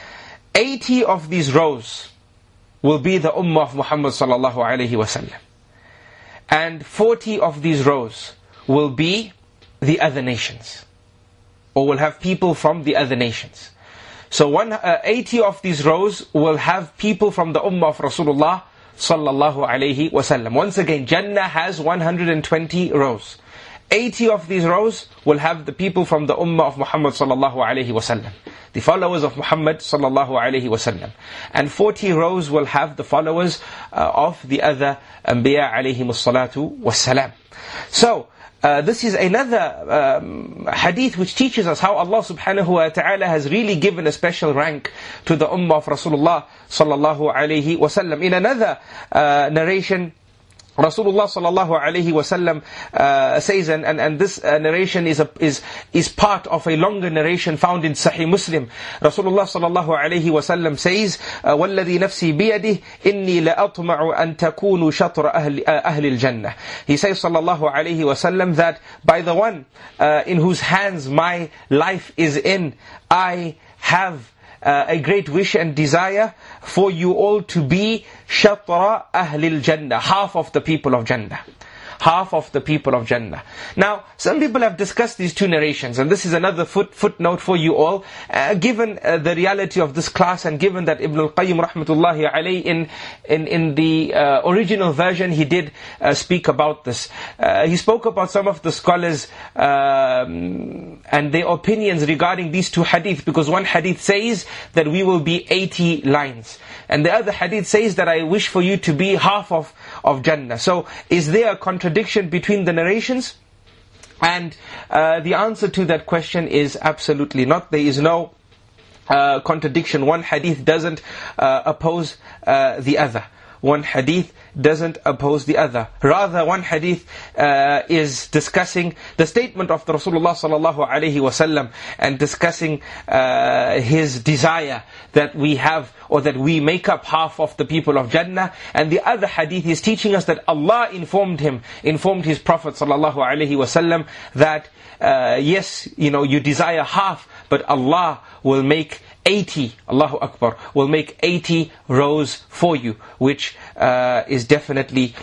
80 of these rows will be the ummah of Muhammad sallallahu alayhi wasallam. And 40 of these rows will be the other nations, or will have people from the other nations. So 80 of these rows will have people from the ummah of Rasulullah sallallahu alayhi wasallam. Once again, Jannah has 120 rows. 80 of these rows will have the people from the ummah of Muhammad sallallahu alayhi wasallam, the followers of Muhammad sallallahu alayhi wasallam. And 40 rows will have the followers of the other Anbiya alayhimus salatu wassalam. So, this is another hadith which teaches us how Allah subhanahu wa ta'ala has really given a special rank to the ummah of Rasulullah sallallahu alayhi wasallam. In another narration, Rasulullah sallallahu alayhi wasallam says, and this narration is part of a longer narration found in Sahih Muslim. Rasulullah sallallahu alayhi wasallam says, وَالَّذِي نَفْسِي بِيَدِهِ إِنِّي لَأَطْمَعُ أَن تَكُونُوا شَطْرَ أَهْلِ الْجَنَّةِ. He says sallallahu alayhi wasallam that by the one in whose hands my life is in, I have a great wish and desire for you all to be shatra ahlil Jannah, half of the people of Jannah. Half of the people of Jannah. Now, some people have discussed these two narrations, and this is another footnote for you all. Given the reality of this class, and given that Ibn al-Qayyim rahmatullahi alayhi in the original version, he did speak about this. He spoke about some of the scholars and their opinions regarding these two hadith, because one hadith says that we will be 80 lines, and the other hadith says that I wish for you to be half of Jannah. So, is there a contradiction between the narrations? And the answer to that question is absolutely not. There is no contradiction. One hadith doesn't oppose the other. One hadith doesn't oppose the other. Rather, one hadith is discussing the statement of the Rasulullah sallallahu alaihi wasallam and discussing his desire that we have, or that we make up half of the people of Jannah. And the other hadith is teaching us that Allah informed his Prophet sallallahu alaihi wasallam that yes, you desire half, but Allah will make 80, Allahu Akbar, will make 80 rows for you, which is definitely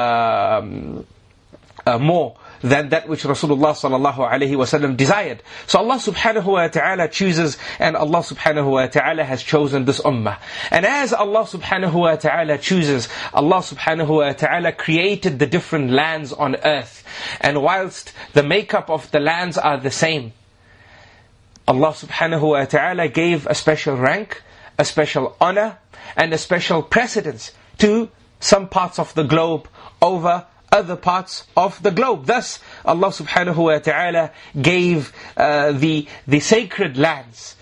more than that which Rasulullah sallallahu alaihi wasallam desired. So Allah subhanahu wa ta'ala chooses, and Allah subhanahu wa ta'ala has chosen this ummah. And as Allah subhanahu wa ta'ala chooses, Allah subhanahu wa ta'ala created the different lands on earth. And whilst the makeup of the lands are the same, Allah subhanahu wa ta'ala gave a special rank, a special honor, and a special precedence to some parts of the globe over other parts of the globe. Thus, Allah subhanahu wa ta'ala gave the sacred lands,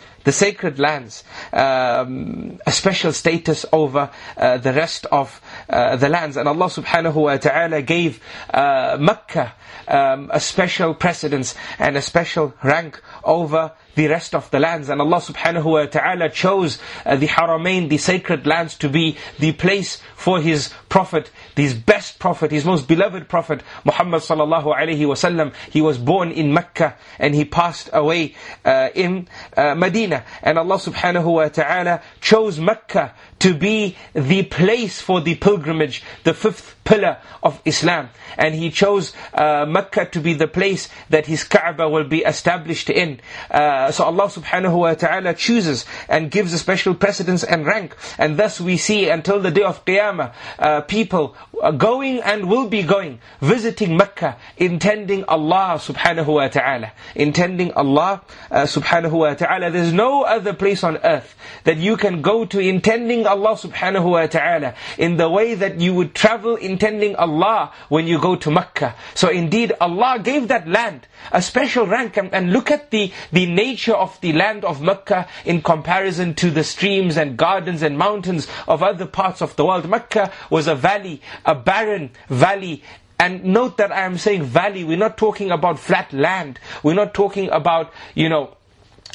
a special status over the rest of the lands. And Allah subhanahu wa ta'ala gave Mecca a special precedence and a special rank over the rest of the lands. And Allah subhanahu wa ta'ala chose the Haramain, the sacred lands, to be the place for His Prophet, His best Prophet, His most beloved Prophet, Muhammad sallallahu alayhi wasallam. He was born in Mecca and he passed away in Medina. And Allah subhanahu wa ta'ala chose Mecca to be the place for the pilgrimage, the fifth pillar of Islam. And He chose Mecca to be the place that His Kaaba will be established in. So Allah subhanahu wa ta'ala chooses and gives a special precedence and rank. And thus we see until the day of Qiyamah, people going and will be going, visiting Mecca, intending Allah subhanahu wa ta'ala. Intending Allah subhanahu wa ta'ala. There's no other place on earth that you can go to intending Allah subhanahu wa ta'ala in the way that you would travel intending Allah when you go to Mecca. So indeed Allah gave that land a special rank, and look at the nature of the land of Mecca in comparison to the streams and gardens and mountains of other parts of the world. Mecca was a valley, a barren valley. And note that I am saying valley, we're not talking about flat land. We're not talking about,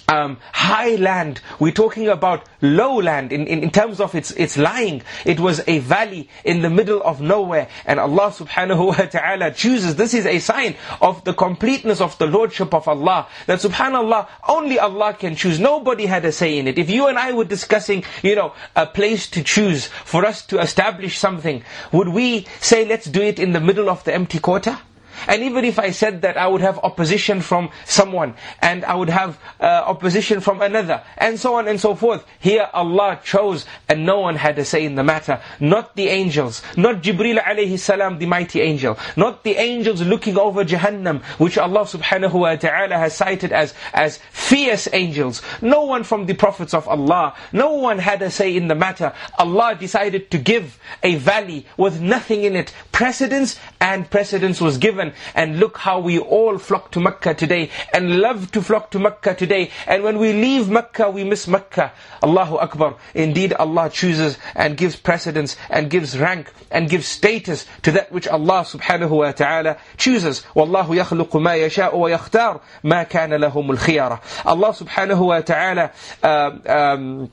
high land. We're talking about low land in terms of its lying. It was a valley in the middle of nowhere. And Allah subhanahu wa ta'ala chooses. This is a sign of the completeness of the Lordship of Allah. That subhanallah, only Allah can choose. Nobody had a say in it. If you and I were discussing, a place to choose for us to establish something, would we say let's do it in the middle of the empty quarter? And even if I said that, I would have opposition from someone, and I would have opposition from another, and so on and so forth. Here Allah chose, and no one had a say in the matter. Not the angels, not Jibreel alayhi salam, the mighty angel, not the angels looking over Jahannam, which Allah subhanahu wa ta'ala has cited as fierce angels. No one from the prophets of Allah, no one had a say in the matter. Allah decided to give a valley with nothing in it precedence, and precedence was given. And look how we all flock to Mecca today, and love to flock to Mecca today. And when we leave Mecca, we miss Mecca. Allahu Akbar. Indeed, Allah chooses and gives precedence and gives rank and gives status to that which Allah subhanahu wa ta'ala chooses. Wallahu yakhluqu ma yasha'u wa yakhtar ma kana lahumul khiyara. Allah subhanahu wa ta'ala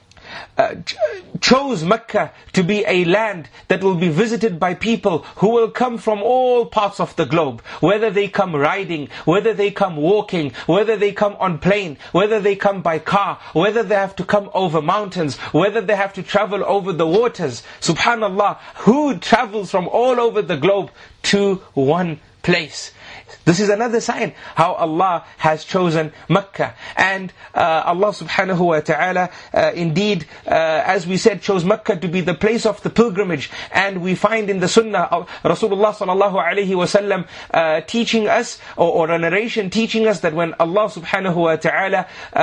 chose Mecca to be a land that will be visited by people who will come from all parts of the globe. Whether they come riding, whether they come walking, whether they come on plane, whether they come by car, whether they have to come over mountains, whether they have to travel over the waters. Subhanallah, who travels from all over the globe to one place? This is another sign how Allah has chosen Mecca. And Allah subhanahu wa ta'ala indeed, as we said, chose Mecca to be the place of the pilgrimage. And we find in the Sunnah Rasulullah sallallahu alayhi wa sallam teaching us, or a narration teaching us, that when Allah subhanahu wa ta'ala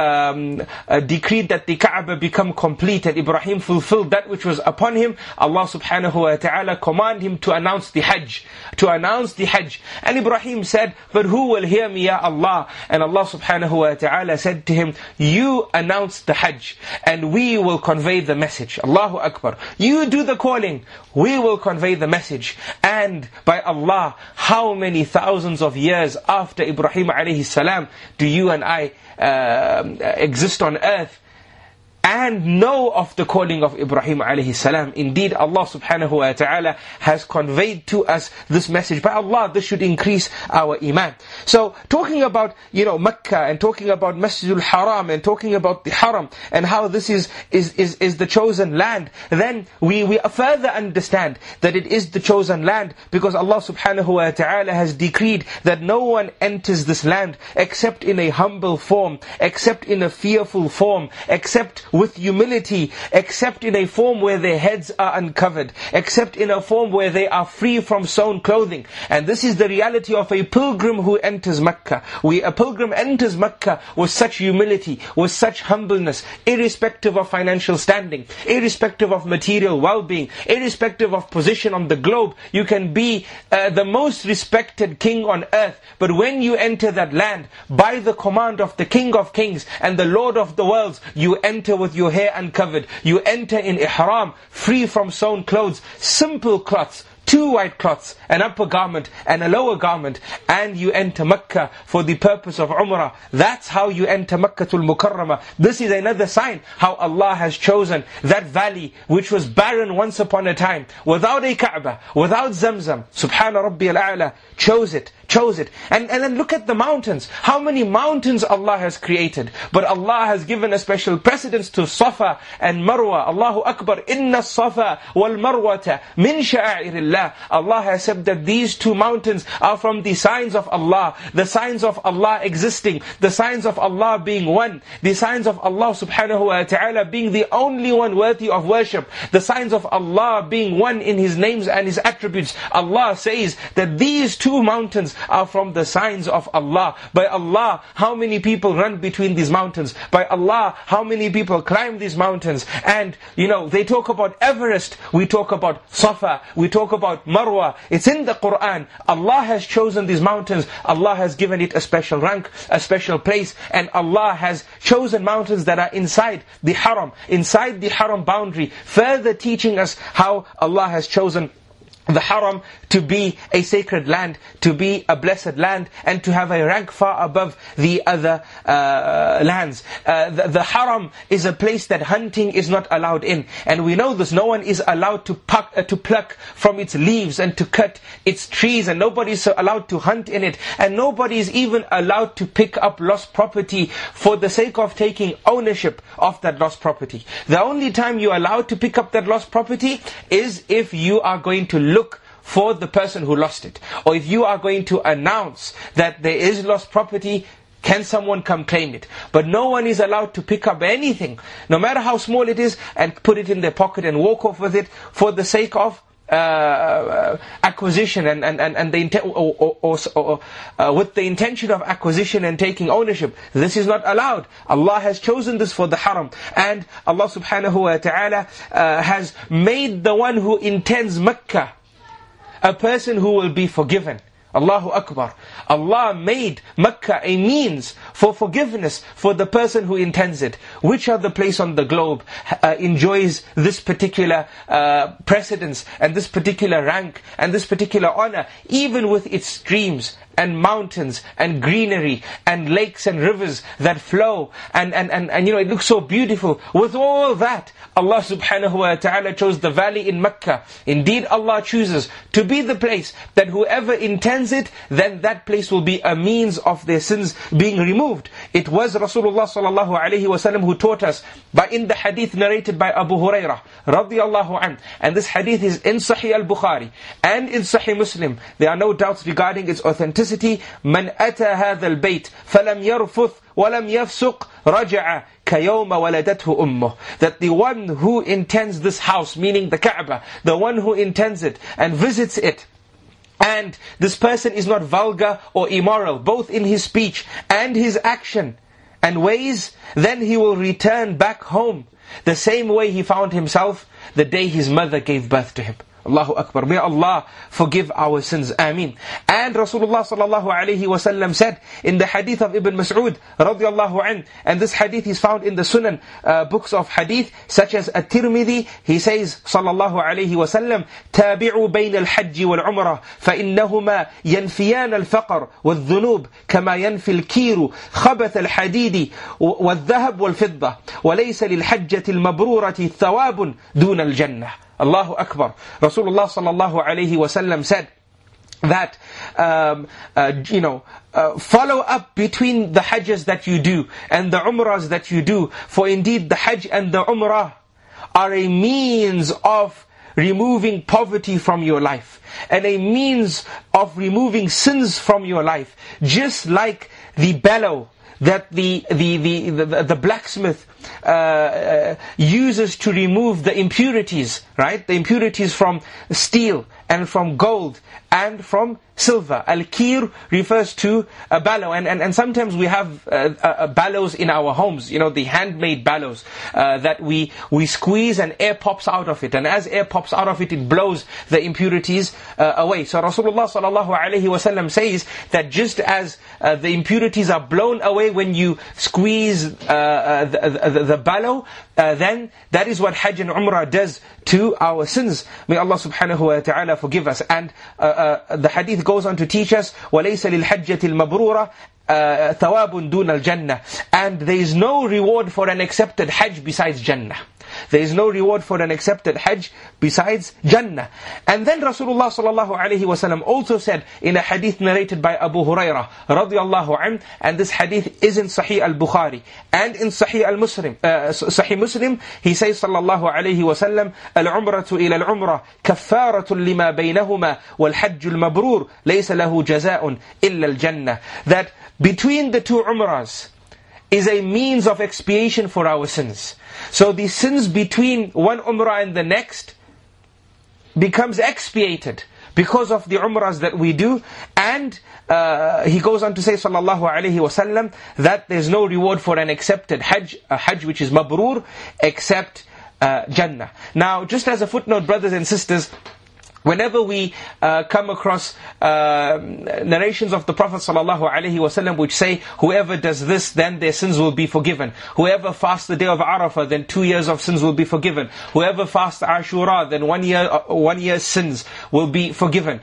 decreed that the Kaaba become complete and Ibrahim fulfilled that which was upon him, Allah subhanahu wa ta'ala commanded him to announce the Hajj. And Ibrahim said, but who will hear me, Ya Allah? And Allah subhanahu wa ta'ala said to him, you announce the Hajj, and we will convey the message. Allahu Akbar. You do the calling, we will convey the message. And by Allah, how many thousands of years after Ibrahim alayhi salam do you and I exist on earth and know of the calling of Ibrahim alayhi salam? Indeed, Allah subhanahu wa ta'ala has conveyed to us this message. By Allah, this should increase our iman. So, talking about, Mecca, and talking about Masjidul Haram, and talking about the Haram, and how this is the chosen land, then we further understand that it is the chosen land, because Allah subhanahu wa ta'ala has decreed that no one enters this land except in a humble form, except in a fearful form, except with humility, except in a form where their heads are uncovered, except in a form where they are free from sewn clothing. And this is the reality of a pilgrim who enters Mecca. A pilgrim enters Mecca with such humility, with such humbleness, irrespective of financial standing, irrespective of material well-being, irrespective of position on the globe. You can be the most respected king on earth, but when you enter that land, by the command of the King of Kings and the Lord of the worlds, you enter with your hair uncovered. You enter in ihram, free from sewn clothes, simple cloths, 2 white cloths, an upper garment and a lower garment, and you enter Mecca for the purpose of Umrah. That's how you enter Meccatul Mukarramah. This is another sign how Allah has chosen that valley which was barren once upon a time, without a Kaaba, without Zamzam. Subhana Rabbi al-A'la, chose it. And then look at the mountains. How many mountains Allah has created. But Allah has given a special precedence to Safa and Marwa. Allahu Akbar. Inna Safa wal Marwata min sha'airillah. Allah has said that these 2 mountains are from the signs of Allah. The signs of Allah existing. The signs of Allah being one. The signs of Allah subhanahu wa ta'ala being the only one worthy of worship. The signs of Allah being one in His names and His attributes. Allah says that these 2 mountains are from the signs of Allah. By Allah, how many people run between these mountains? By Allah, how many people climb these mountains? And, they talk about Everest, we talk about Safa, we talk about Marwa. It's in the Quran. Allah has chosen these mountains. Allah has given it a special rank, a special place. And Allah has chosen mountains that are inside the Haram boundary, further teaching us how Allah has chosen the Haram to be a sacred land, to be a blessed land, and to have a rank far above the other lands. The Haram is a place that hunting is not allowed in. And we know this, no one is allowed to pluck from its leaves and to cut its trees, and nobody is allowed to hunt in it. And nobody is even allowed to pick up lost property for the sake of taking ownership of that lost property. The only time you're allowed to pick up that lost property is if you are going to look for the person who lost it. Or if you are going to announce that there is lost property, can someone come claim it? But no one is allowed to pick up anything, no matter how small it is, and put it in their pocket and walk off with it for the sake of acquisition and the with the intention of acquisition and taking ownership. This is not allowed. Allah has chosen this for the Haram, and Allah subhanahu wa ta'ala has made the one who intends Mecca a person who will be forgiven. Allahu Akbar. Allah made Mecca a means for forgiveness for the person who intends it. Which other place on the globe enjoys this particular precedence and this particular rank and this particular honor, even with its streams and mountains and greenery and lakes and rivers that flow and you know, it looks so beautiful. With all that, Allah subhanahu wa ta'ala chose the valley in Mecca. Indeed, Allah chooses to be the place that whoever intends it, then that place will be a means of their sins being removed. It was Rasulullah sallallahu alaihi wasallam who taught us in the hadith narrated by Abu Hurairah radiyallahu anhu. And this hadith is in Sahih al-Bukhari and in Sahih Muslim. There are no doubts regarding its authenticity. من أتى هذا البيت فلم يرفث ولم يفسق رجع كيوم ولدته أمه. That the one who intends this house, meaning the Kaaba, the one who intends it and visits it, and this person is not vulgar or immoral, both in his speech and his action and ways, then he will return back home the same way he found himself the day his mother gave birth to him. Allahu Akbar. May Allah forgive our sins. Ameen. And Rasulullah sallallahu alayhi wasallam said in the hadith of Ibn Mas'ud radiyallahu anhu, and this hadith is found in the Sunan books of hadith such as At-Tirmidhi, he says sallallahu alayhi wasallam, تابعوا بين الحج والعمرة فإنهما ينفيان الفقر والذنوب كما ينفي الكير خبث الحديد والذهب والفضة وليس للحجة المبرورة ثواب دون الجنة. Allahu Akbar. Rasulullah sallallahu alayhi wasallam said that, follow up between the hajjas that you do and the umrahs that you do. For indeed the hajj and the umrah are a means of removing poverty from your life and a means of removing sins from your life. Just like the bellow that the blacksmith uses to remove the impurities, right? The impurities from steel and from gold and from silver. Al-Kir refers to a bellow, and sometimes we have bellows in our homes, the handmade bellows that we squeeze and air pops out of it, and as air pops out of it, it blows the impurities away. So Rasulullah sallallahu alaihi wasallam says that just as the impurities are blown away when you squeeze the bellow, then that is what Hajj and Umrah does to our sins. May Allah subhanahu wa ta'ala forgive us. And the hadith goes on to teach us, وَلَيْسَ لِلْحَجَّةِ الْمَبْرُورَةِ ثَوَابٌ دُونَ الْجَنَّةِ. And there is no reward for an accepted Hajj besides Jannah. There is no reward for an accepted Hajj besides Jannah. And then Rasulullah sallallahu alaihi wasallam also said in a hadith narrated by Abu Hurairah radiyallahu anhu, and this hadith is in Sahih al-Bukhari and in Sahih Muslim, he says sallallahu alaihi wasallam, al-umratu ila al-umrah kaffaratun lima baynahuma wal hajjul mabrur laysa lahu jazaa'un illa al-jannah. That between the two umrahs is a means of expiation for our sins. So the sins between one umrah and the next becomes expiated because of the umrahs that we do. And he goes on to say sallallahu alaihi wasallam that there's no reward for an accepted Hajj, a Hajj which is mabrur, except Jannah. Now, just as a footnote, brothers and sisters, Whenever we come across narrations of the Prophet ﷺ which say, whoever does this, then their sins will be forgiven. Whoever fasts the day of Arafah, then 2 years of sins will be forgiven. Whoever fasts Ashura, then 1 year's sins will be forgiven.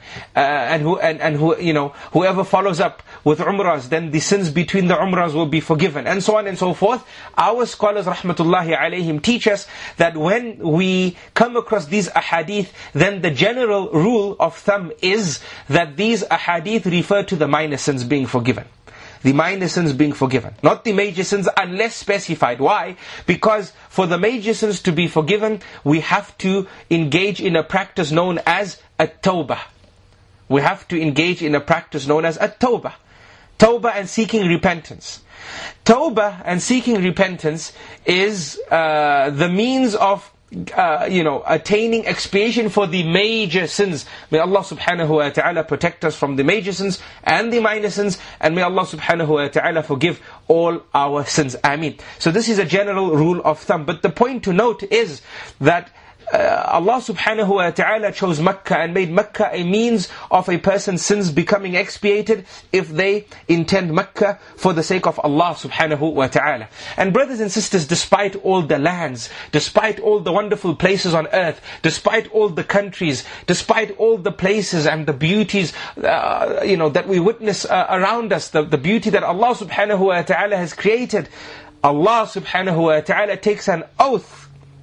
Whoever follows up with Umrahs, then the sins between the Umrahs will be forgiven. And so on and so forth. Our scholars, rahmatullahi alayhim, teach us that when we come across these ahadith, then the general rule of thumb is that these ahadith refer to the minor sins being forgiven. The minor sins being forgiven. Not the major sins unless specified. Why? Because for the major sins to be forgiven, we have to engage in a practice known as at-tawbah. We have to engage in a practice known as at-tawbah. Tawbah and seeking repentance. Tawbah and seeking repentance is the means of attaining expiation for the major sins. May Allah subhanahu wa ta'ala protect us from the major sins and the minor sins, and may Allah subhanahu wa ta'ala forgive all our sins. Ameen. So this is a general rule of thumb. But the point to note is that Allah subhanahu wa ta'ala chose Makkah and made Makkah a means of a person's sins becoming expiated if they intend Makkah for the sake of Allah subhanahu wa ta'ala. And brothers and sisters, despite all the lands, despite all the wonderful places on earth, despite all the countries, despite all the places and the beauties that we witness around us, the beauty that Allah subhanahu wa ta'ala has created, Allah subhanahu wa ta'ala takes an oath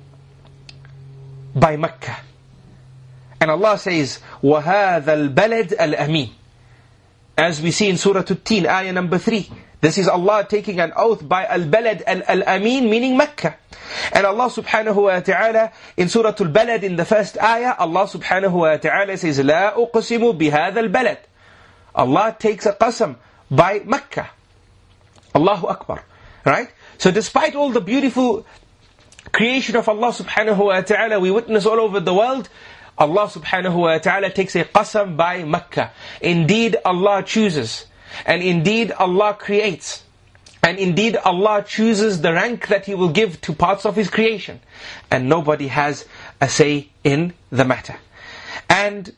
by Makkah. And Allah says, وَهَذَا الْبَلَدْ الْأَمِينَ. As we see in Surah At-Teen, ayah number 3. This is Allah taking an oath by Al-Balad Al-Amin, meaning Makkah. And Allah subhanahu wa ta'ala, in Surah Al-Balad, in the first ayah, Allah subhanahu wa ta'ala says, لَا أُقْسِمُ بِهَذَا الْبَلَدْ. Allah takes a qasam by Makkah. Allahu Akbar. Right? So despite all the beautiful creation of Allah subhanahu wa ta'ala we witness all over the world, Allah subhanahu wa ta'ala takes a qasam by Makkah. Indeed Allah chooses, and indeed Allah creates, and indeed Allah chooses the rank that He will give to parts of His creation, and nobody has a say in the matter. And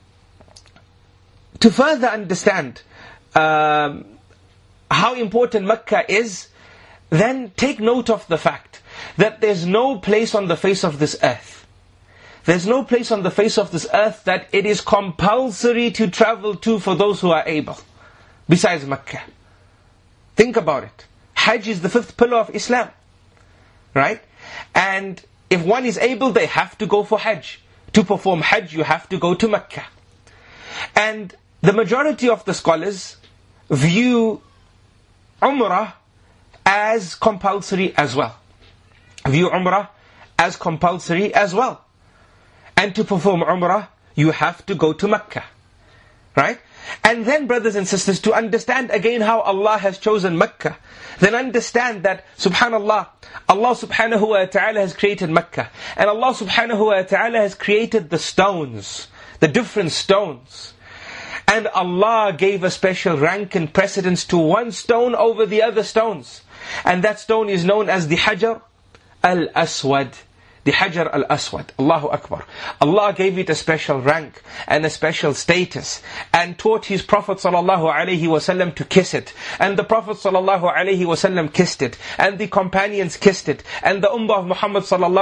to further understand how important Makkah is, then take note of the fact that there's no place on the face of this earth. There's no place on the face of this earth that it is compulsory to travel to for those who are able, besides Makkah. Think about it. Hajj is the 5th pillar of Islam. Right? And if one is able, they have to go for Hajj. To perform Hajj, you have to go to Makkah. And the majority of the scholars view Umrah as compulsory as well. View Umrah as compulsory as well. And to perform Umrah, you have to go to Makkah. Right? And then, brothers and sisters, to understand again how Allah has chosen Makkah, then understand that, subhanallah, Allah subhanahu wa ta'ala has created Makkah. And Allah subhanahu wa ta'ala has created the stones, the different stones. And Allah gave a special rank and precedence to one stone over the other stones. And that stone is known as the Hajar al-Aswad. The Hajar al-Aswad. Allahu Akbar. Allah gave it a special rank and a special status, and taught His Prophet ﷺ to kiss it. And the Prophet ﷺ kissed it. And the companions kissed it. And the Ummah of Muhammad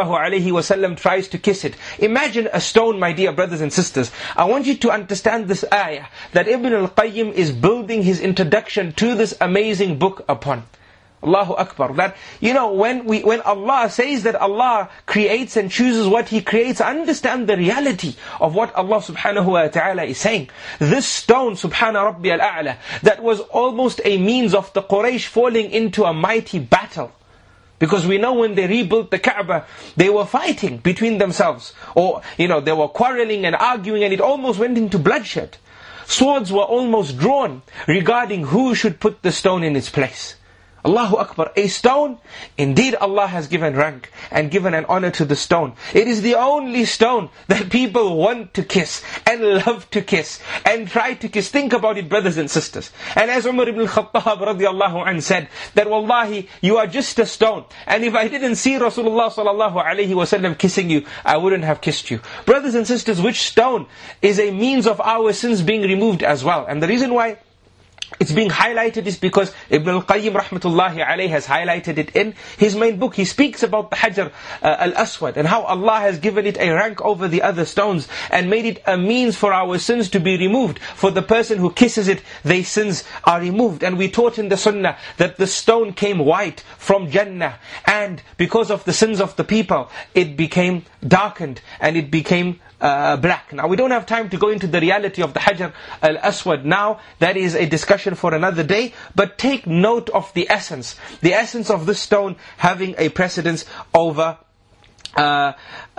ﷺ tries to kiss it. Imagine a stone, my dear brothers and sisters. I want you to understand this ayah that Ibn al-Qayyim is building his introduction to this amazing book upon. Allahu Akbar. That, when Allah says that Allah creates and chooses what He creates, understand the reality of what Allah subhanahu wa ta'ala is saying. This stone, subhana rabbi al-a'la, that was almost a means of the Quraysh falling into a mighty battle. Because we know when they rebuilt the Kaaba, they were fighting between themselves. Or, they were quarreling and arguing, and it almost went into bloodshed. Swords were almost drawn regarding who should put the stone in its place. Allahu Akbar. A stone, indeed Allah has given rank and given an honor to the stone. It is the only stone that people want to kiss and love to kiss and try to kiss. Think about it, brothers and sisters. And as Umar ibn al-Khattab radiallahu anhu said, that wallahi, you are just a stone. And if I didn't see Rasulullah sallallahu alayhi wasallam kissing you, I wouldn't have kissed you. Brothers and sisters, which stone is a means of our sins being removed as well. And the reason why it's being highlighted is because Ibn al-Qayyim rahmatullahi alayhi has highlighted it in his main book. He speaks about the Hajar al-Aswad and how Allah has given it a rank over the other stones and made it a means for our sins to be removed. For the person who kisses it, their sins are removed. And we taught in the Sunnah that the stone came white from Jannah, and because of the sins of the people, it became darkened and it became black. Now we don't have time to go into the reality of the Hajar al-Aswad now. That is a discussion for another day. But take note of the essence of this stone having a precedence over the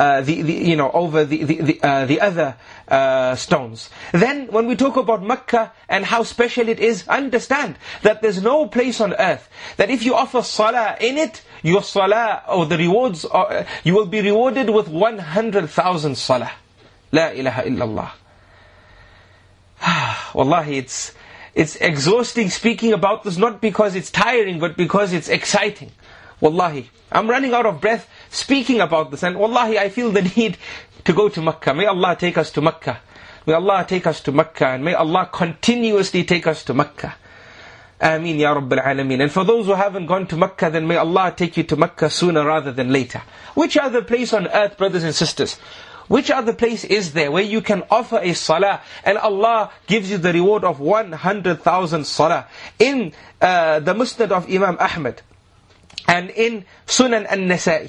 other stones. Then when we talk about Mecca and how special it is, understand that there's no place on earth that if you offer salah in it, your salah or the rewards, you will be rewarded with 100,000 salah. La ilaha illallah. Wallahi, it's exhausting speaking about this, not because it's tiring, but because it's exciting. Wallahi, I'm running out of breath speaking about this, and wallahi, I feel the need to go to Mecca. May Allah take us to Mecca. May Allah take us to Mecca, and may Allah continuously take us to Mecca. Ameen ya Rabbil Alameen. And for those who haven't gone to Mecca, then may Allah take you to Mecca sooner rather than later. Which other place on earth, brothers and sisters, which other place is there where you can offer a salah and Allah gives you the reward of 100,000 salah? In the Musnad of Imam Ahmad and in Sunan al-Nasa'i,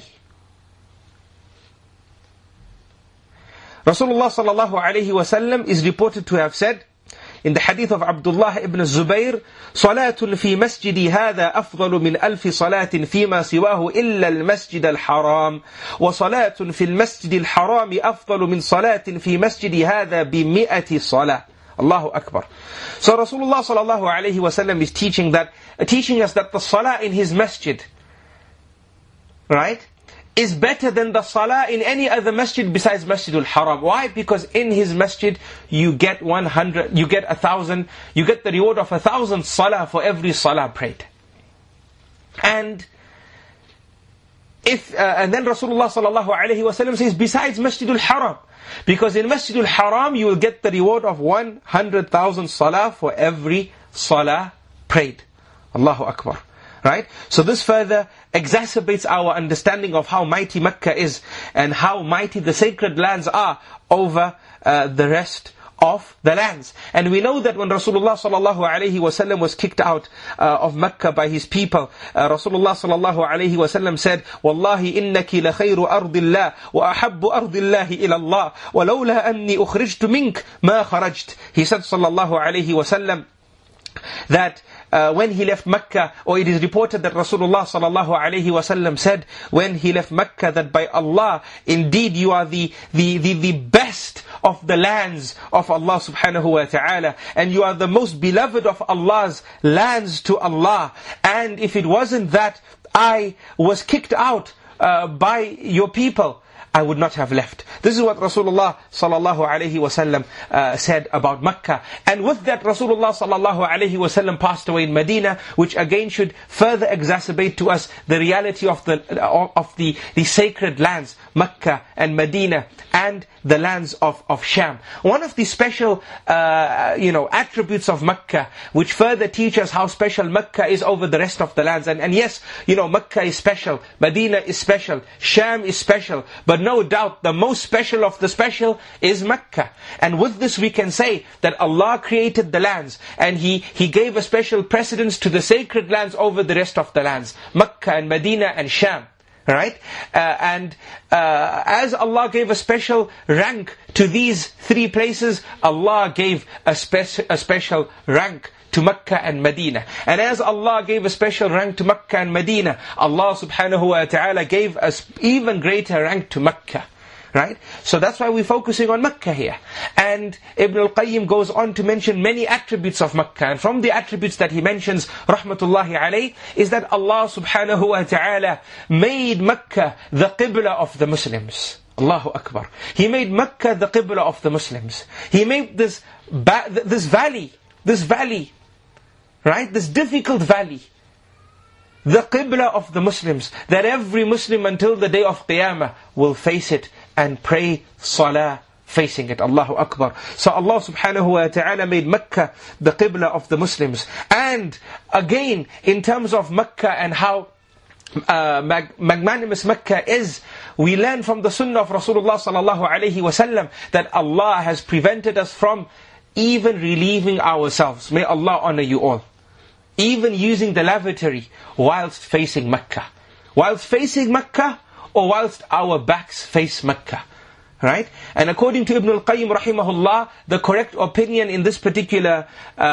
Rasulullah sallallahu alayhi wa sallam is reported to have said, in the hadith of Abdullah ibn Zubayr, صلاة في مسجدي هذا أفضل من ألف صلاة فيما سواه إلا المسجد الحرام وصلاة في المسجد الحرام أفضل من صلاة في مسجدي هذا ب100 صلاة. Allahu Akbar. So Rasulullah sallallahu alayhi wa sallam is teaching us that the salah in his masjid, right, is better than the salah in any other masjid besides Masjidul Haram. Why? Because in his masjid you get 100, you get 1,000, you get the reward of 1,000 salah for every salah prayed. And then Rasulullah sallallahu alaihi wasallam says, besides Masjidul Haram, because in Masjidul Haram you will get the reward of 100,000 salah for every salah prayed. Allahu Akbar. Right? So this further exacerbates our understanding of how mighty Mecca is and how mighty the sacred lands are over the rest of the lands. And we know that when Rasulullah sallallahu alaihi wasallam was kicked out of Mecca by his people, Rasulullah sallallahu alaihi wasallam said, "Wallahi innaki la khayru ardillah wa ahabbu ardillahi ila Allah wa lawla anni ukhrijtu mink ma kharajt." He said sallallahu alaihi wasallam that when he left Mecca, or it is reported that Rasulullah sallallahu alaihi wasallam said when he left Mecca, that by Allah, indeed you are the best of the lands of Allah subhanahu wa ta'ala, and you are the most beloved of Allah's lands to Allah. And if it wasn't that I was kicked out by your people, I would not have left. This is what Rasulullah sallallahu alaihi wasallam said about Mecca. And with that, Rasulullah sallallahu alaihi wasallam passed away in Medina, which again should further exacerbate to us the reality of the sacred lands, Mecca and Medina, and the lands of Sham. One of the special attributes of Mecca, which further teach us how special Mecca is over the rest of the lands. And yes, Mecca is special, Medina is special, Sham is special, but no doubt the most special of the special is Mecca. And with this we can say that Allah created the lands, and He gave a special precedence to the sacred lands over the rest of the lands, Mecca and Medina and Sham. Right? As Allah gave a special rank to these three places, Allah gave a special rank to Mecca and Medina. And as Allah gave a special rank to Mecca and Medina, Allah subhanahu wa ta'ala gave an even greater rank to Mecca. Right? So that's why we're focusing on Makkah here. And Ibn al-Qayyim goes on to mention many attributes of Makkah. And from the attributes that he mentions, rahmatullahi alayh, is that Allah subhanahu wa ta'ala made Makkah the qibla of the Muslims. Allahu Akbar. He made Makkah the qibla of the Muslims. He made this valley, right? This difficult valley, the qibla of the Muslims, that every Muslim until the day of Qiyamah will face it and pray salah facing it. Allahu Akbar. So Allah subhanahu wa ta'ala made Makkah the qibla of the Muslims. And again, in terms of Makkah and how magnanimous Makkah is, we learn from the sunnah of Rasulullah sallallahu alayhi wa sallam that Allah has prevented us from even relieving ourselves. May Allah honor you all. Even using the lavatory whilst facing Makkah. Whilst facing Makkah, or whilst our backs face Makkah. Right? And according to Ibn al-Qayyim rahimahullah, the correct opinion in this particular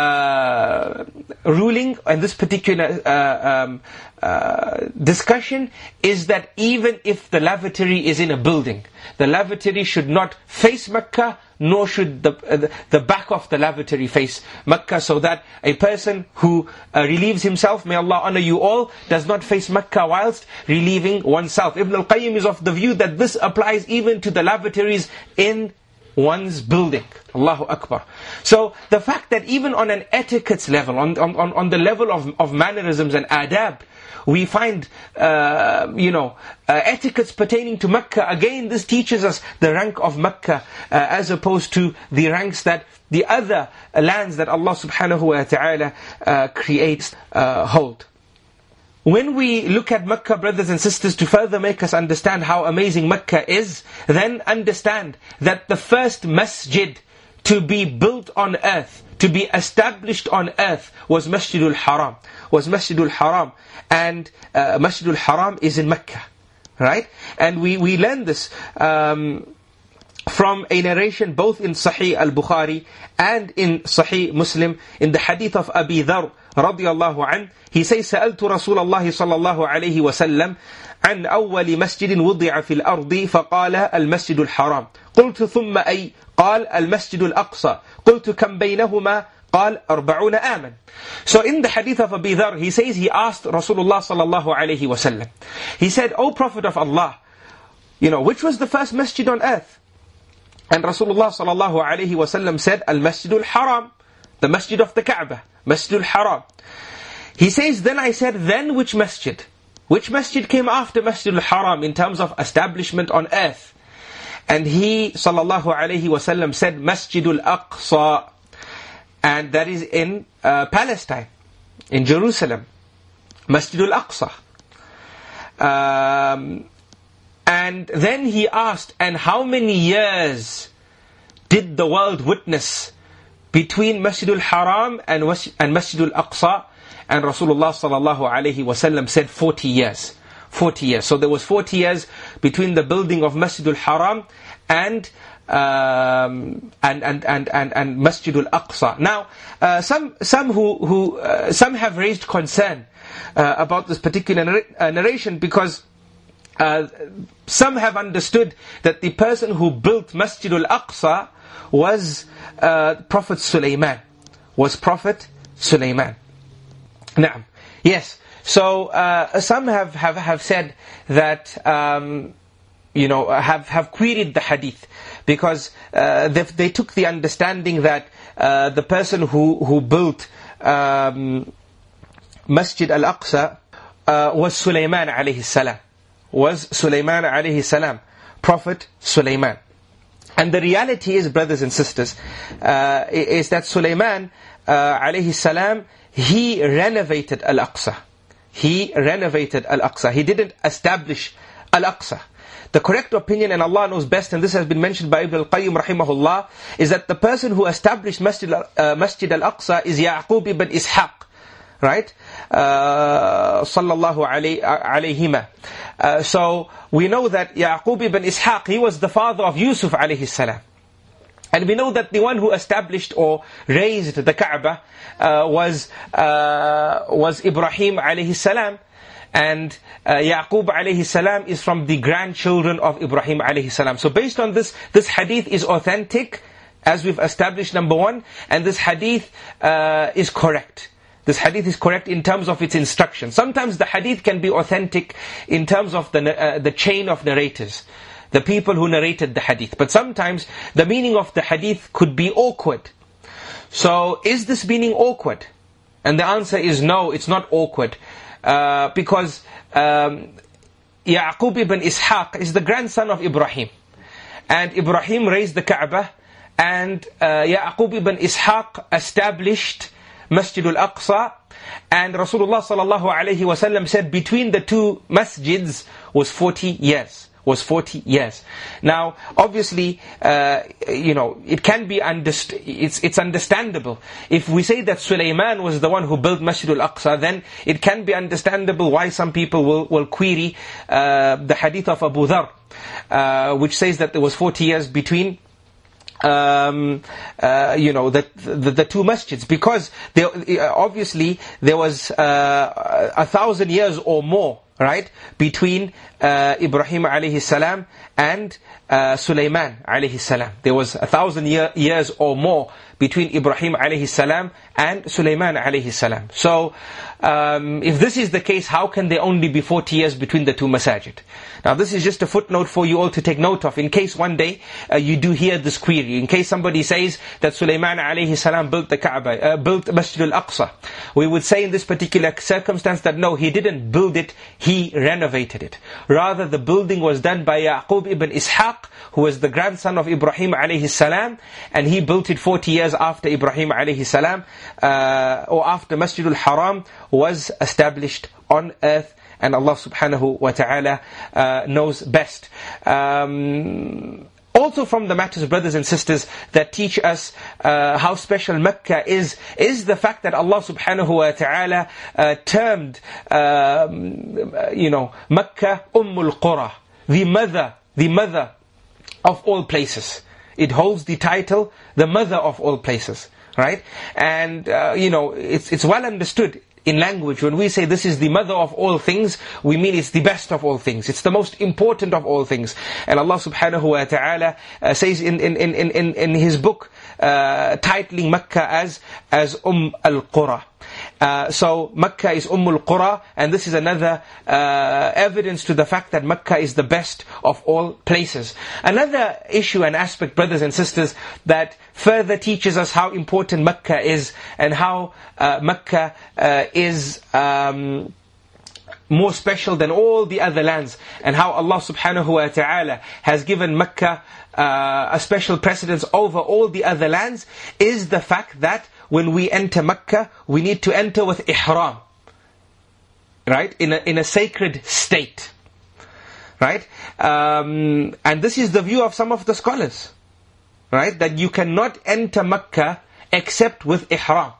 ruling, and this particular discussion, is that even if the lavatory is in a building, the lavatory should not face Makkah, nor should the back of the lavatory face Makkah, so that a person who relieves himself, may Allah honor you all, does not face Makkah whilst relieving oneself. Ibn al-Qayyim is of the view that this applies even to the lavatories in one's building. Allahu Akbar. So the fact that even on an etiquette level, on the level of mannerisms and adab, we find, etiquettes pertaining to Makkah. Again, this teaches us the rank of Makkah as opposed to the ranks that the other lands that Allah subhanahu wa ta'ala creates hold. When we look at Makkah, brothers and sisters, to further make us understand how amazing Makkah is, then understand that the first masjid to be built on earth, to be established on earth, was Masjidul Haram. And Masjidul Haram is in Makkah. Right? And we learn this from a narration both in Sahih al-Bukhari and in Sahih Muslim, in the hadith of Abi Dharr radiyallahu anhu. He says, سألت رسول الله صلى الله عليه وسلم عن أول مسجد وضع في الأرض فقال المسجد الحرام. قلت ثم أي؟ قال المسجد الأقصى. قلت كم بينهما؟ قال 40 آمن. So in the hadith of Abi Dharr, he says he asked Rasulullah sallallahu alayhi wasallam. He said, O Prophet of Allah, which was the first masjid on earth? And Rasulullah sallallahu alayhi wasallam said, Al-Masjidul Haram, the masjid of the Kaaba, Masjidul Haram. He says, then I said, then which masjid? Which masjid came after Masjidul Haram in terms of establishment on earth? And he, sallallahu alayhi wasallam, said, Masjidul Aqsa. And that is in Palestine, in Jerusalem. Masjidul Aqsa. And then he asked, and how many years did the world witness between Masjidul Haram and Masjidul Aqsa? And Rasulullah sallallahu alayhi wasallam said 40 years. 40 years. So there was 40 years between the building of Masjidul Haram and Masjidul Aqsa. Now, some have raised concern about this particular narration, because some have understood that the person who built Masjidul Aqsa was Prophet Sulaiman. Was Prophet Sulaiman. Naam. Yes. So some have said that have queried the hadith, because they took the understanding that the person who built Masjid al-Aqsa was Sulaiman alayhi salam. Was Sulaiman alayhi salam, Prophet Sulaiman. And the reality is, brothers and sisters, is that Sulaiman alayhi salam, he renovated Al-Aqsa. He renovated Al-Aqsa. He didn't establish Al-Aqsa. The correct opinion, and Allah knows best, and this has been mentioned by Ibn al-Qayyim rahimahullah, is that the person who established Masjid al-Aqsa is Ya'qub ibn Ishaq. Right? Sallallahu alayhima. So we know that Ya'qub ibn Ishaq, he was the father of Yusuf alayhi salam. And we know that the one who established or raised the Kaaba was Ibrahim alayhi salam. and Yaqub alayhi salam is from the grandchildren of Ibrahim alayhi salam. So based on this hadith is authentic, as we've established, number one, and this hadith is correct. This hadith is correct in terms of its instruction. Sometimes the hadith can be authentic in terms of the chain of narrators, the people who narrated the hadith. But sometimes the meaning of the hadith could be awkward. So is this meaning awkward? And the answer is no, it's not awkward. Because Ya'qub ibn Ishaq is the grandson of Ibrahim. And Ibrahim raised the Kaaba, and Ya'qub ibn Ishaq established Masjid al-Aqsa, and Rasulullah sallallahu alayhi wasallam said between the two masjids was 40 years. Now, obviously, it can be it's understandable. If we say that Sulaiman was the one who built Masjid al-Aqsa, then it can be understandable why some people will query the hadith of Abu Dharr, which says that there was 40 years between the two masjids, because obviously there was 1,000 years or more, right, between Ibrahim alayhi salam and Sulaiman alayhi salam. There was 1,000 years or more between Ibrahim alayhi salam and Sulaiman alayhi salam. So, if this is the case, how can there only be 40 years between the two masajid? Now this is just a footnote for you all to take note of, in case one day you do hear this query, in case somebody says that Sulaiman alayhi salam built the Kaaba, built Masjid al-Aqsa. We would say in this particular circumstance that no, he didn't build it, he renovated it. Rather, the building was done by Ya'qub ibn Ishaq, who was the grandson of Ibrahim alayhi salam, and he built it 40 years after Ibrahim alayhi salam, or after Masjid al-Haram was established on earth, and Allah subhanahu wa ta'ala knows best. Also from the matters, brothers and sisters, that teach us how special Mecca is the fact that Allah subhanahu wa ta'ala termed Mecca Ummul Qura, the mother of all places. It holds the title, the mother of all places, right? And it's well understood in language, when we say this is the mother of all things, we mean it's the best of all things. It's the most important of all things. And Allah subhanahu wa ta'ala says in His book, titling Mecca as al-Qura. So Mecca is Ummul Qura, and this is another evidence to the fact that Mecca is the best of all places. Another issue and aspect, brothers and sisters, that further teaches us how important Mecca is, and how Mecca is more special than all the other lands, and how Allah subhanahu wa ta'ala has given Mecca a special precedence over all the other lands, is the fact that when we enter Mecca, we need to enter with ihram, right? In a sacred state, right? And this is the view of some of the scholars, right? That you cannot enter Mecca except with ihram,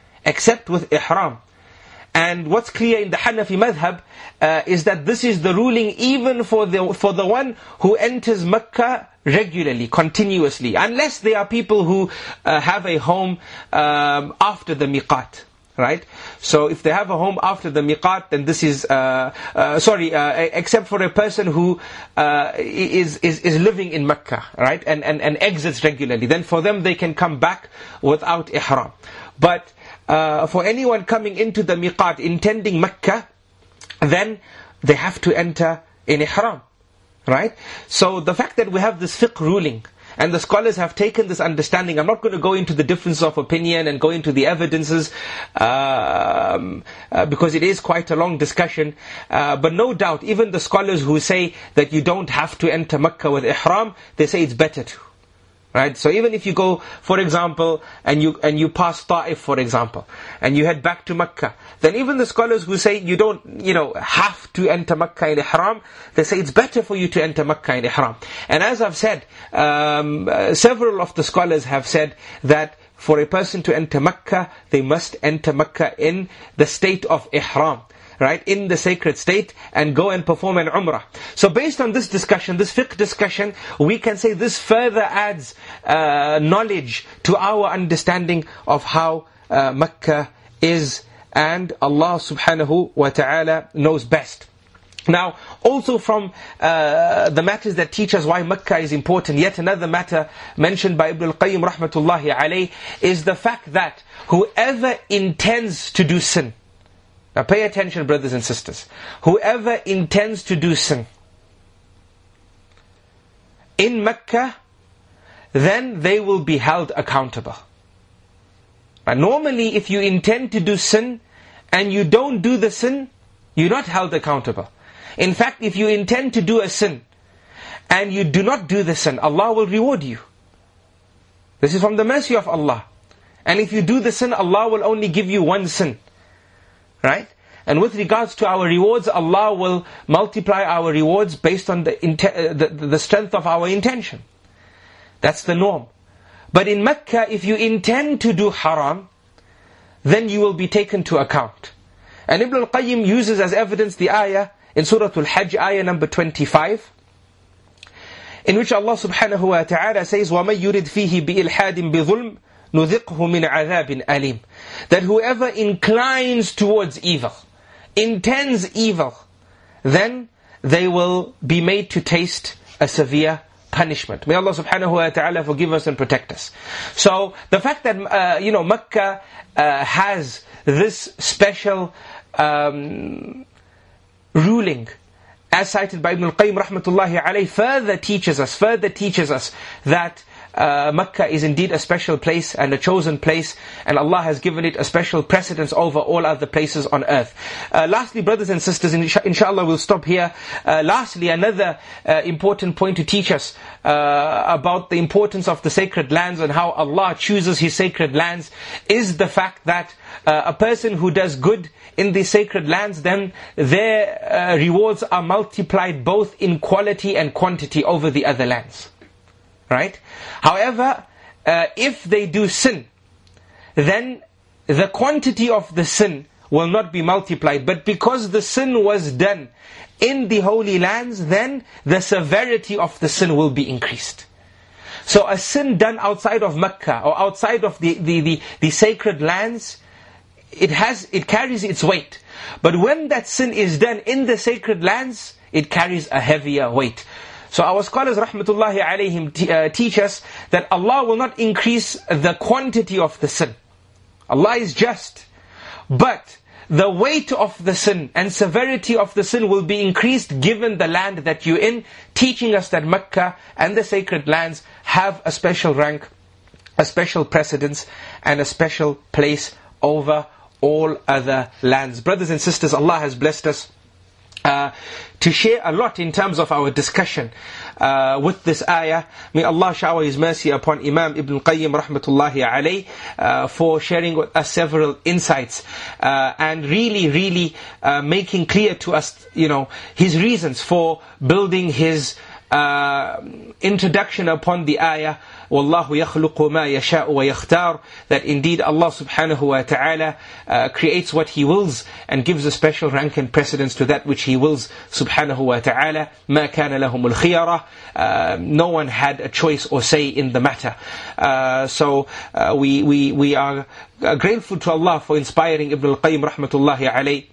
And what's clear in the Hanafi madhab is that this is the ruling even for the one who enters Mecca regularly, continuously, unless they are people who have a home after the miqat, right? So if they have a home after the miqat, then this is except for a person who is living in Mecca, right, and exits regularly, then for them they can come back without ihram. But for anyone coming into the miqat intending Mecca, then they have to enter in ihram, right? So the fact that we have this fiqh ruling, and the scholars have taken this understanding, I'm not going to go into the difference of opinion and go into the evidences, because it is quite a long discussion, but no doubt, even the scholars who say that you don't have to enter Mecca with ihram, they say it's better to. Right? So even if you go, for example, and you pass Ta'if, for example, and you head back to Mecca, then even the scholars who say you don't, have to enter Mecca in ihram, they say it's better for you to enter Mecca in ihram. And as I've said, several of the scholars have said that for a person to enter Mecca, they must enter Mecca in the state of ihram, right, in the sacred state, and go and perform an umrah. So based on this discussion, this fiqh discussion, we can say this further adds knowledge to our understanding of how Mecca is and Allah subhanahu wa ta'ala knows best. Now, also from the matters that teach us why Mecca is important, yet another matter mentioned by Ibn al-Qayyim rahmatullahi alayh is the fact that whoever intends to do sin, now pay attention brothers and sisters, whoever intends to do sin in Mecca, then they will be held accountable. Now normally if you intend to do sin and you don't do the sin, you're not held accountable. In fact, if you intend to do a sin and you do not do the sin, Allah will reward you. This is from the mercy of Allah. And if you do the sin, Allah will only give you one sin. Right? And with regards to our rewards, Allah will multiply our rewards based on the strength of our intention. That's the norm. But in Mecca, if you intend to do haram, then you will be taken to account. And Ibn al-Qayyim uses as evidence the ayah in Surah Al-Hajj, ayah number 25, in which Allah subhanahu wa ta'ala says, وَمَنْ يُرِدْ فِيهِ بِإِلْحَادٍ بِظُلْمٍ نُذِقْهُ مِنْ عَذَابٍ أَلِيمٍ. That whoever inclines towards evil, intends evil, then they will be made to taste a severe punishment. May Allah subhanahu wa ta'ala forgive us and protect us. So the fact that Mecca has this special ruling, as cited by Ibn al-Qayyim rahmatullahi alayh, further teaches us that Mecca is indeed a special place and a chosen place, and Allah has given it a special precedence over all other places on earth. Lastly, brothers and sisters, inshallah we'll stop here. Lastly, another important point to teach us about the importance of the sacred lands and how Allah chooses His sacred lands is the fact that a person who does good in the sacred lands, then their rewards are multiplied both in quality and quantity over the other lands. Right? However, if they do sin, then the quantity of the sin will not be multiplied. But because the sin was done in the holy lands, then the severity of the sin will be increased. So a sin done outside of Mecca or outside of the sacred lands, it carries its weight. But when that sin is done in the sacred lands, it carries a heavier weight. So our scholars rahmatullahi alayhim teach us that Allah will not increase the quantity of the sin. Allah is just. But the weight of the sin and severity of the sin will be increased given the land that you're in, teaching us that Mecca and the sacred lands have a special rank, a special precedence, and a special place over all other lands. Brothers and sisters, Allah has blessed us to share a lot in terms of our discussion with this ayah. May Allah shower His mercy upon Imam Ibn Qayyim rahmatullahi alayh for sharing with us several insights and really making clear to us, his reasons for building his introduction upon the ayah, وَاللَّهُ يَخْلُقُ مَا يَشَاءُ وَيَخْتَارُ, that indeed Allah subhanahu wa ta'ala creates what He wills and gives a special rank and precedence to that which He wills subhanahu wa ta'ala. مَا كَانَ لَهُمُ الْخِيَرَةِ. No one had a choice or say in the matter. So we are grateful to Allah for inspiring Ibn al-Qayyim rahmatullahi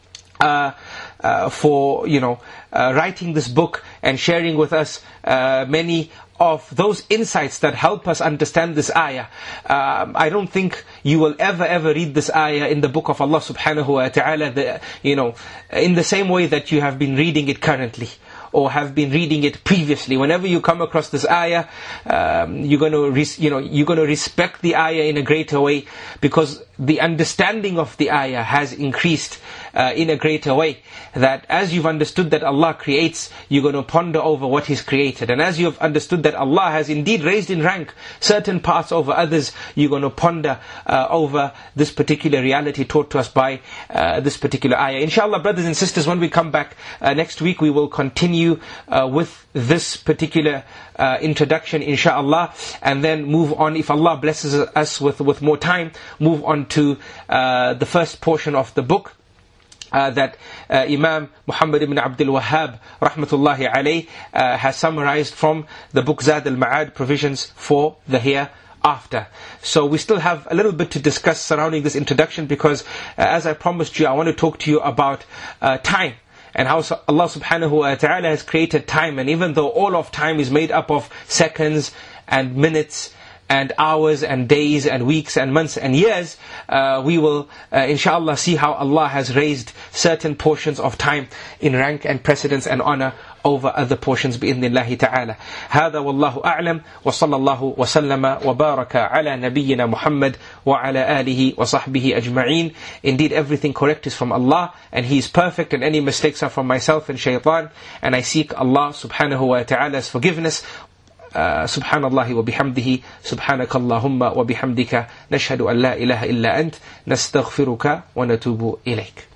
alayh for writing this book and sharing with us many of those insights that help us understand this ayah. I don't think you will ever read this ayah in the book of Allah subhanahu wa ta'ala, in the same way that you have been reading it currently or have been reading it previously. Whenever you come across this ayah, you're going to respect the ayah in a greater way, because the understanding of the ayah has increased in a greater way. That as you've understood that Allah creates, you're going to ponder over what He's created. And as you've understood that Allah has indeed raised in rank certain parts over others, you're going to ponder over this particular reality taught to us by this particular ayah. Inshallah, brothers and sisters, when we come back next week, we will continue with this particular introduction, inshallah, and then move on, if Allah blesses us with more time, move on to the first portion of the book that Imam Muhammad ibn Abdul Wahhab rahmatullahi alayh has summarized from the book Zad al-Ma'ad, Provisions for the Hereafter. after. So we still have a little bit to discuss surrounding this introduction, because as I promised you, I want to talk to you about time, and how Allah subhanahu wa ta'ala has created time. And even though all of time is made up of seconds and minutes and hours and days and weeks and months and years, we will inshallah see how Allah has raised certain portions of time in rank and precedence and honor over other portions بإذن ta'ala. هذا والله أعلم وصلى الله وسلم وبارك على نبينا محمد وعلى آله وصحبه أجمعين. Indeed, everything correct is from Allah, and He is perfect, and any mistakes are from myself and shaitan, and I seek Allah subhanahu wa ta'ala's forgiveness. سبحان الله وبحمده سبحانك اللهم وبحمدك نشهد أن لا إله إلا أنت نستغفرك ونتوب إليك.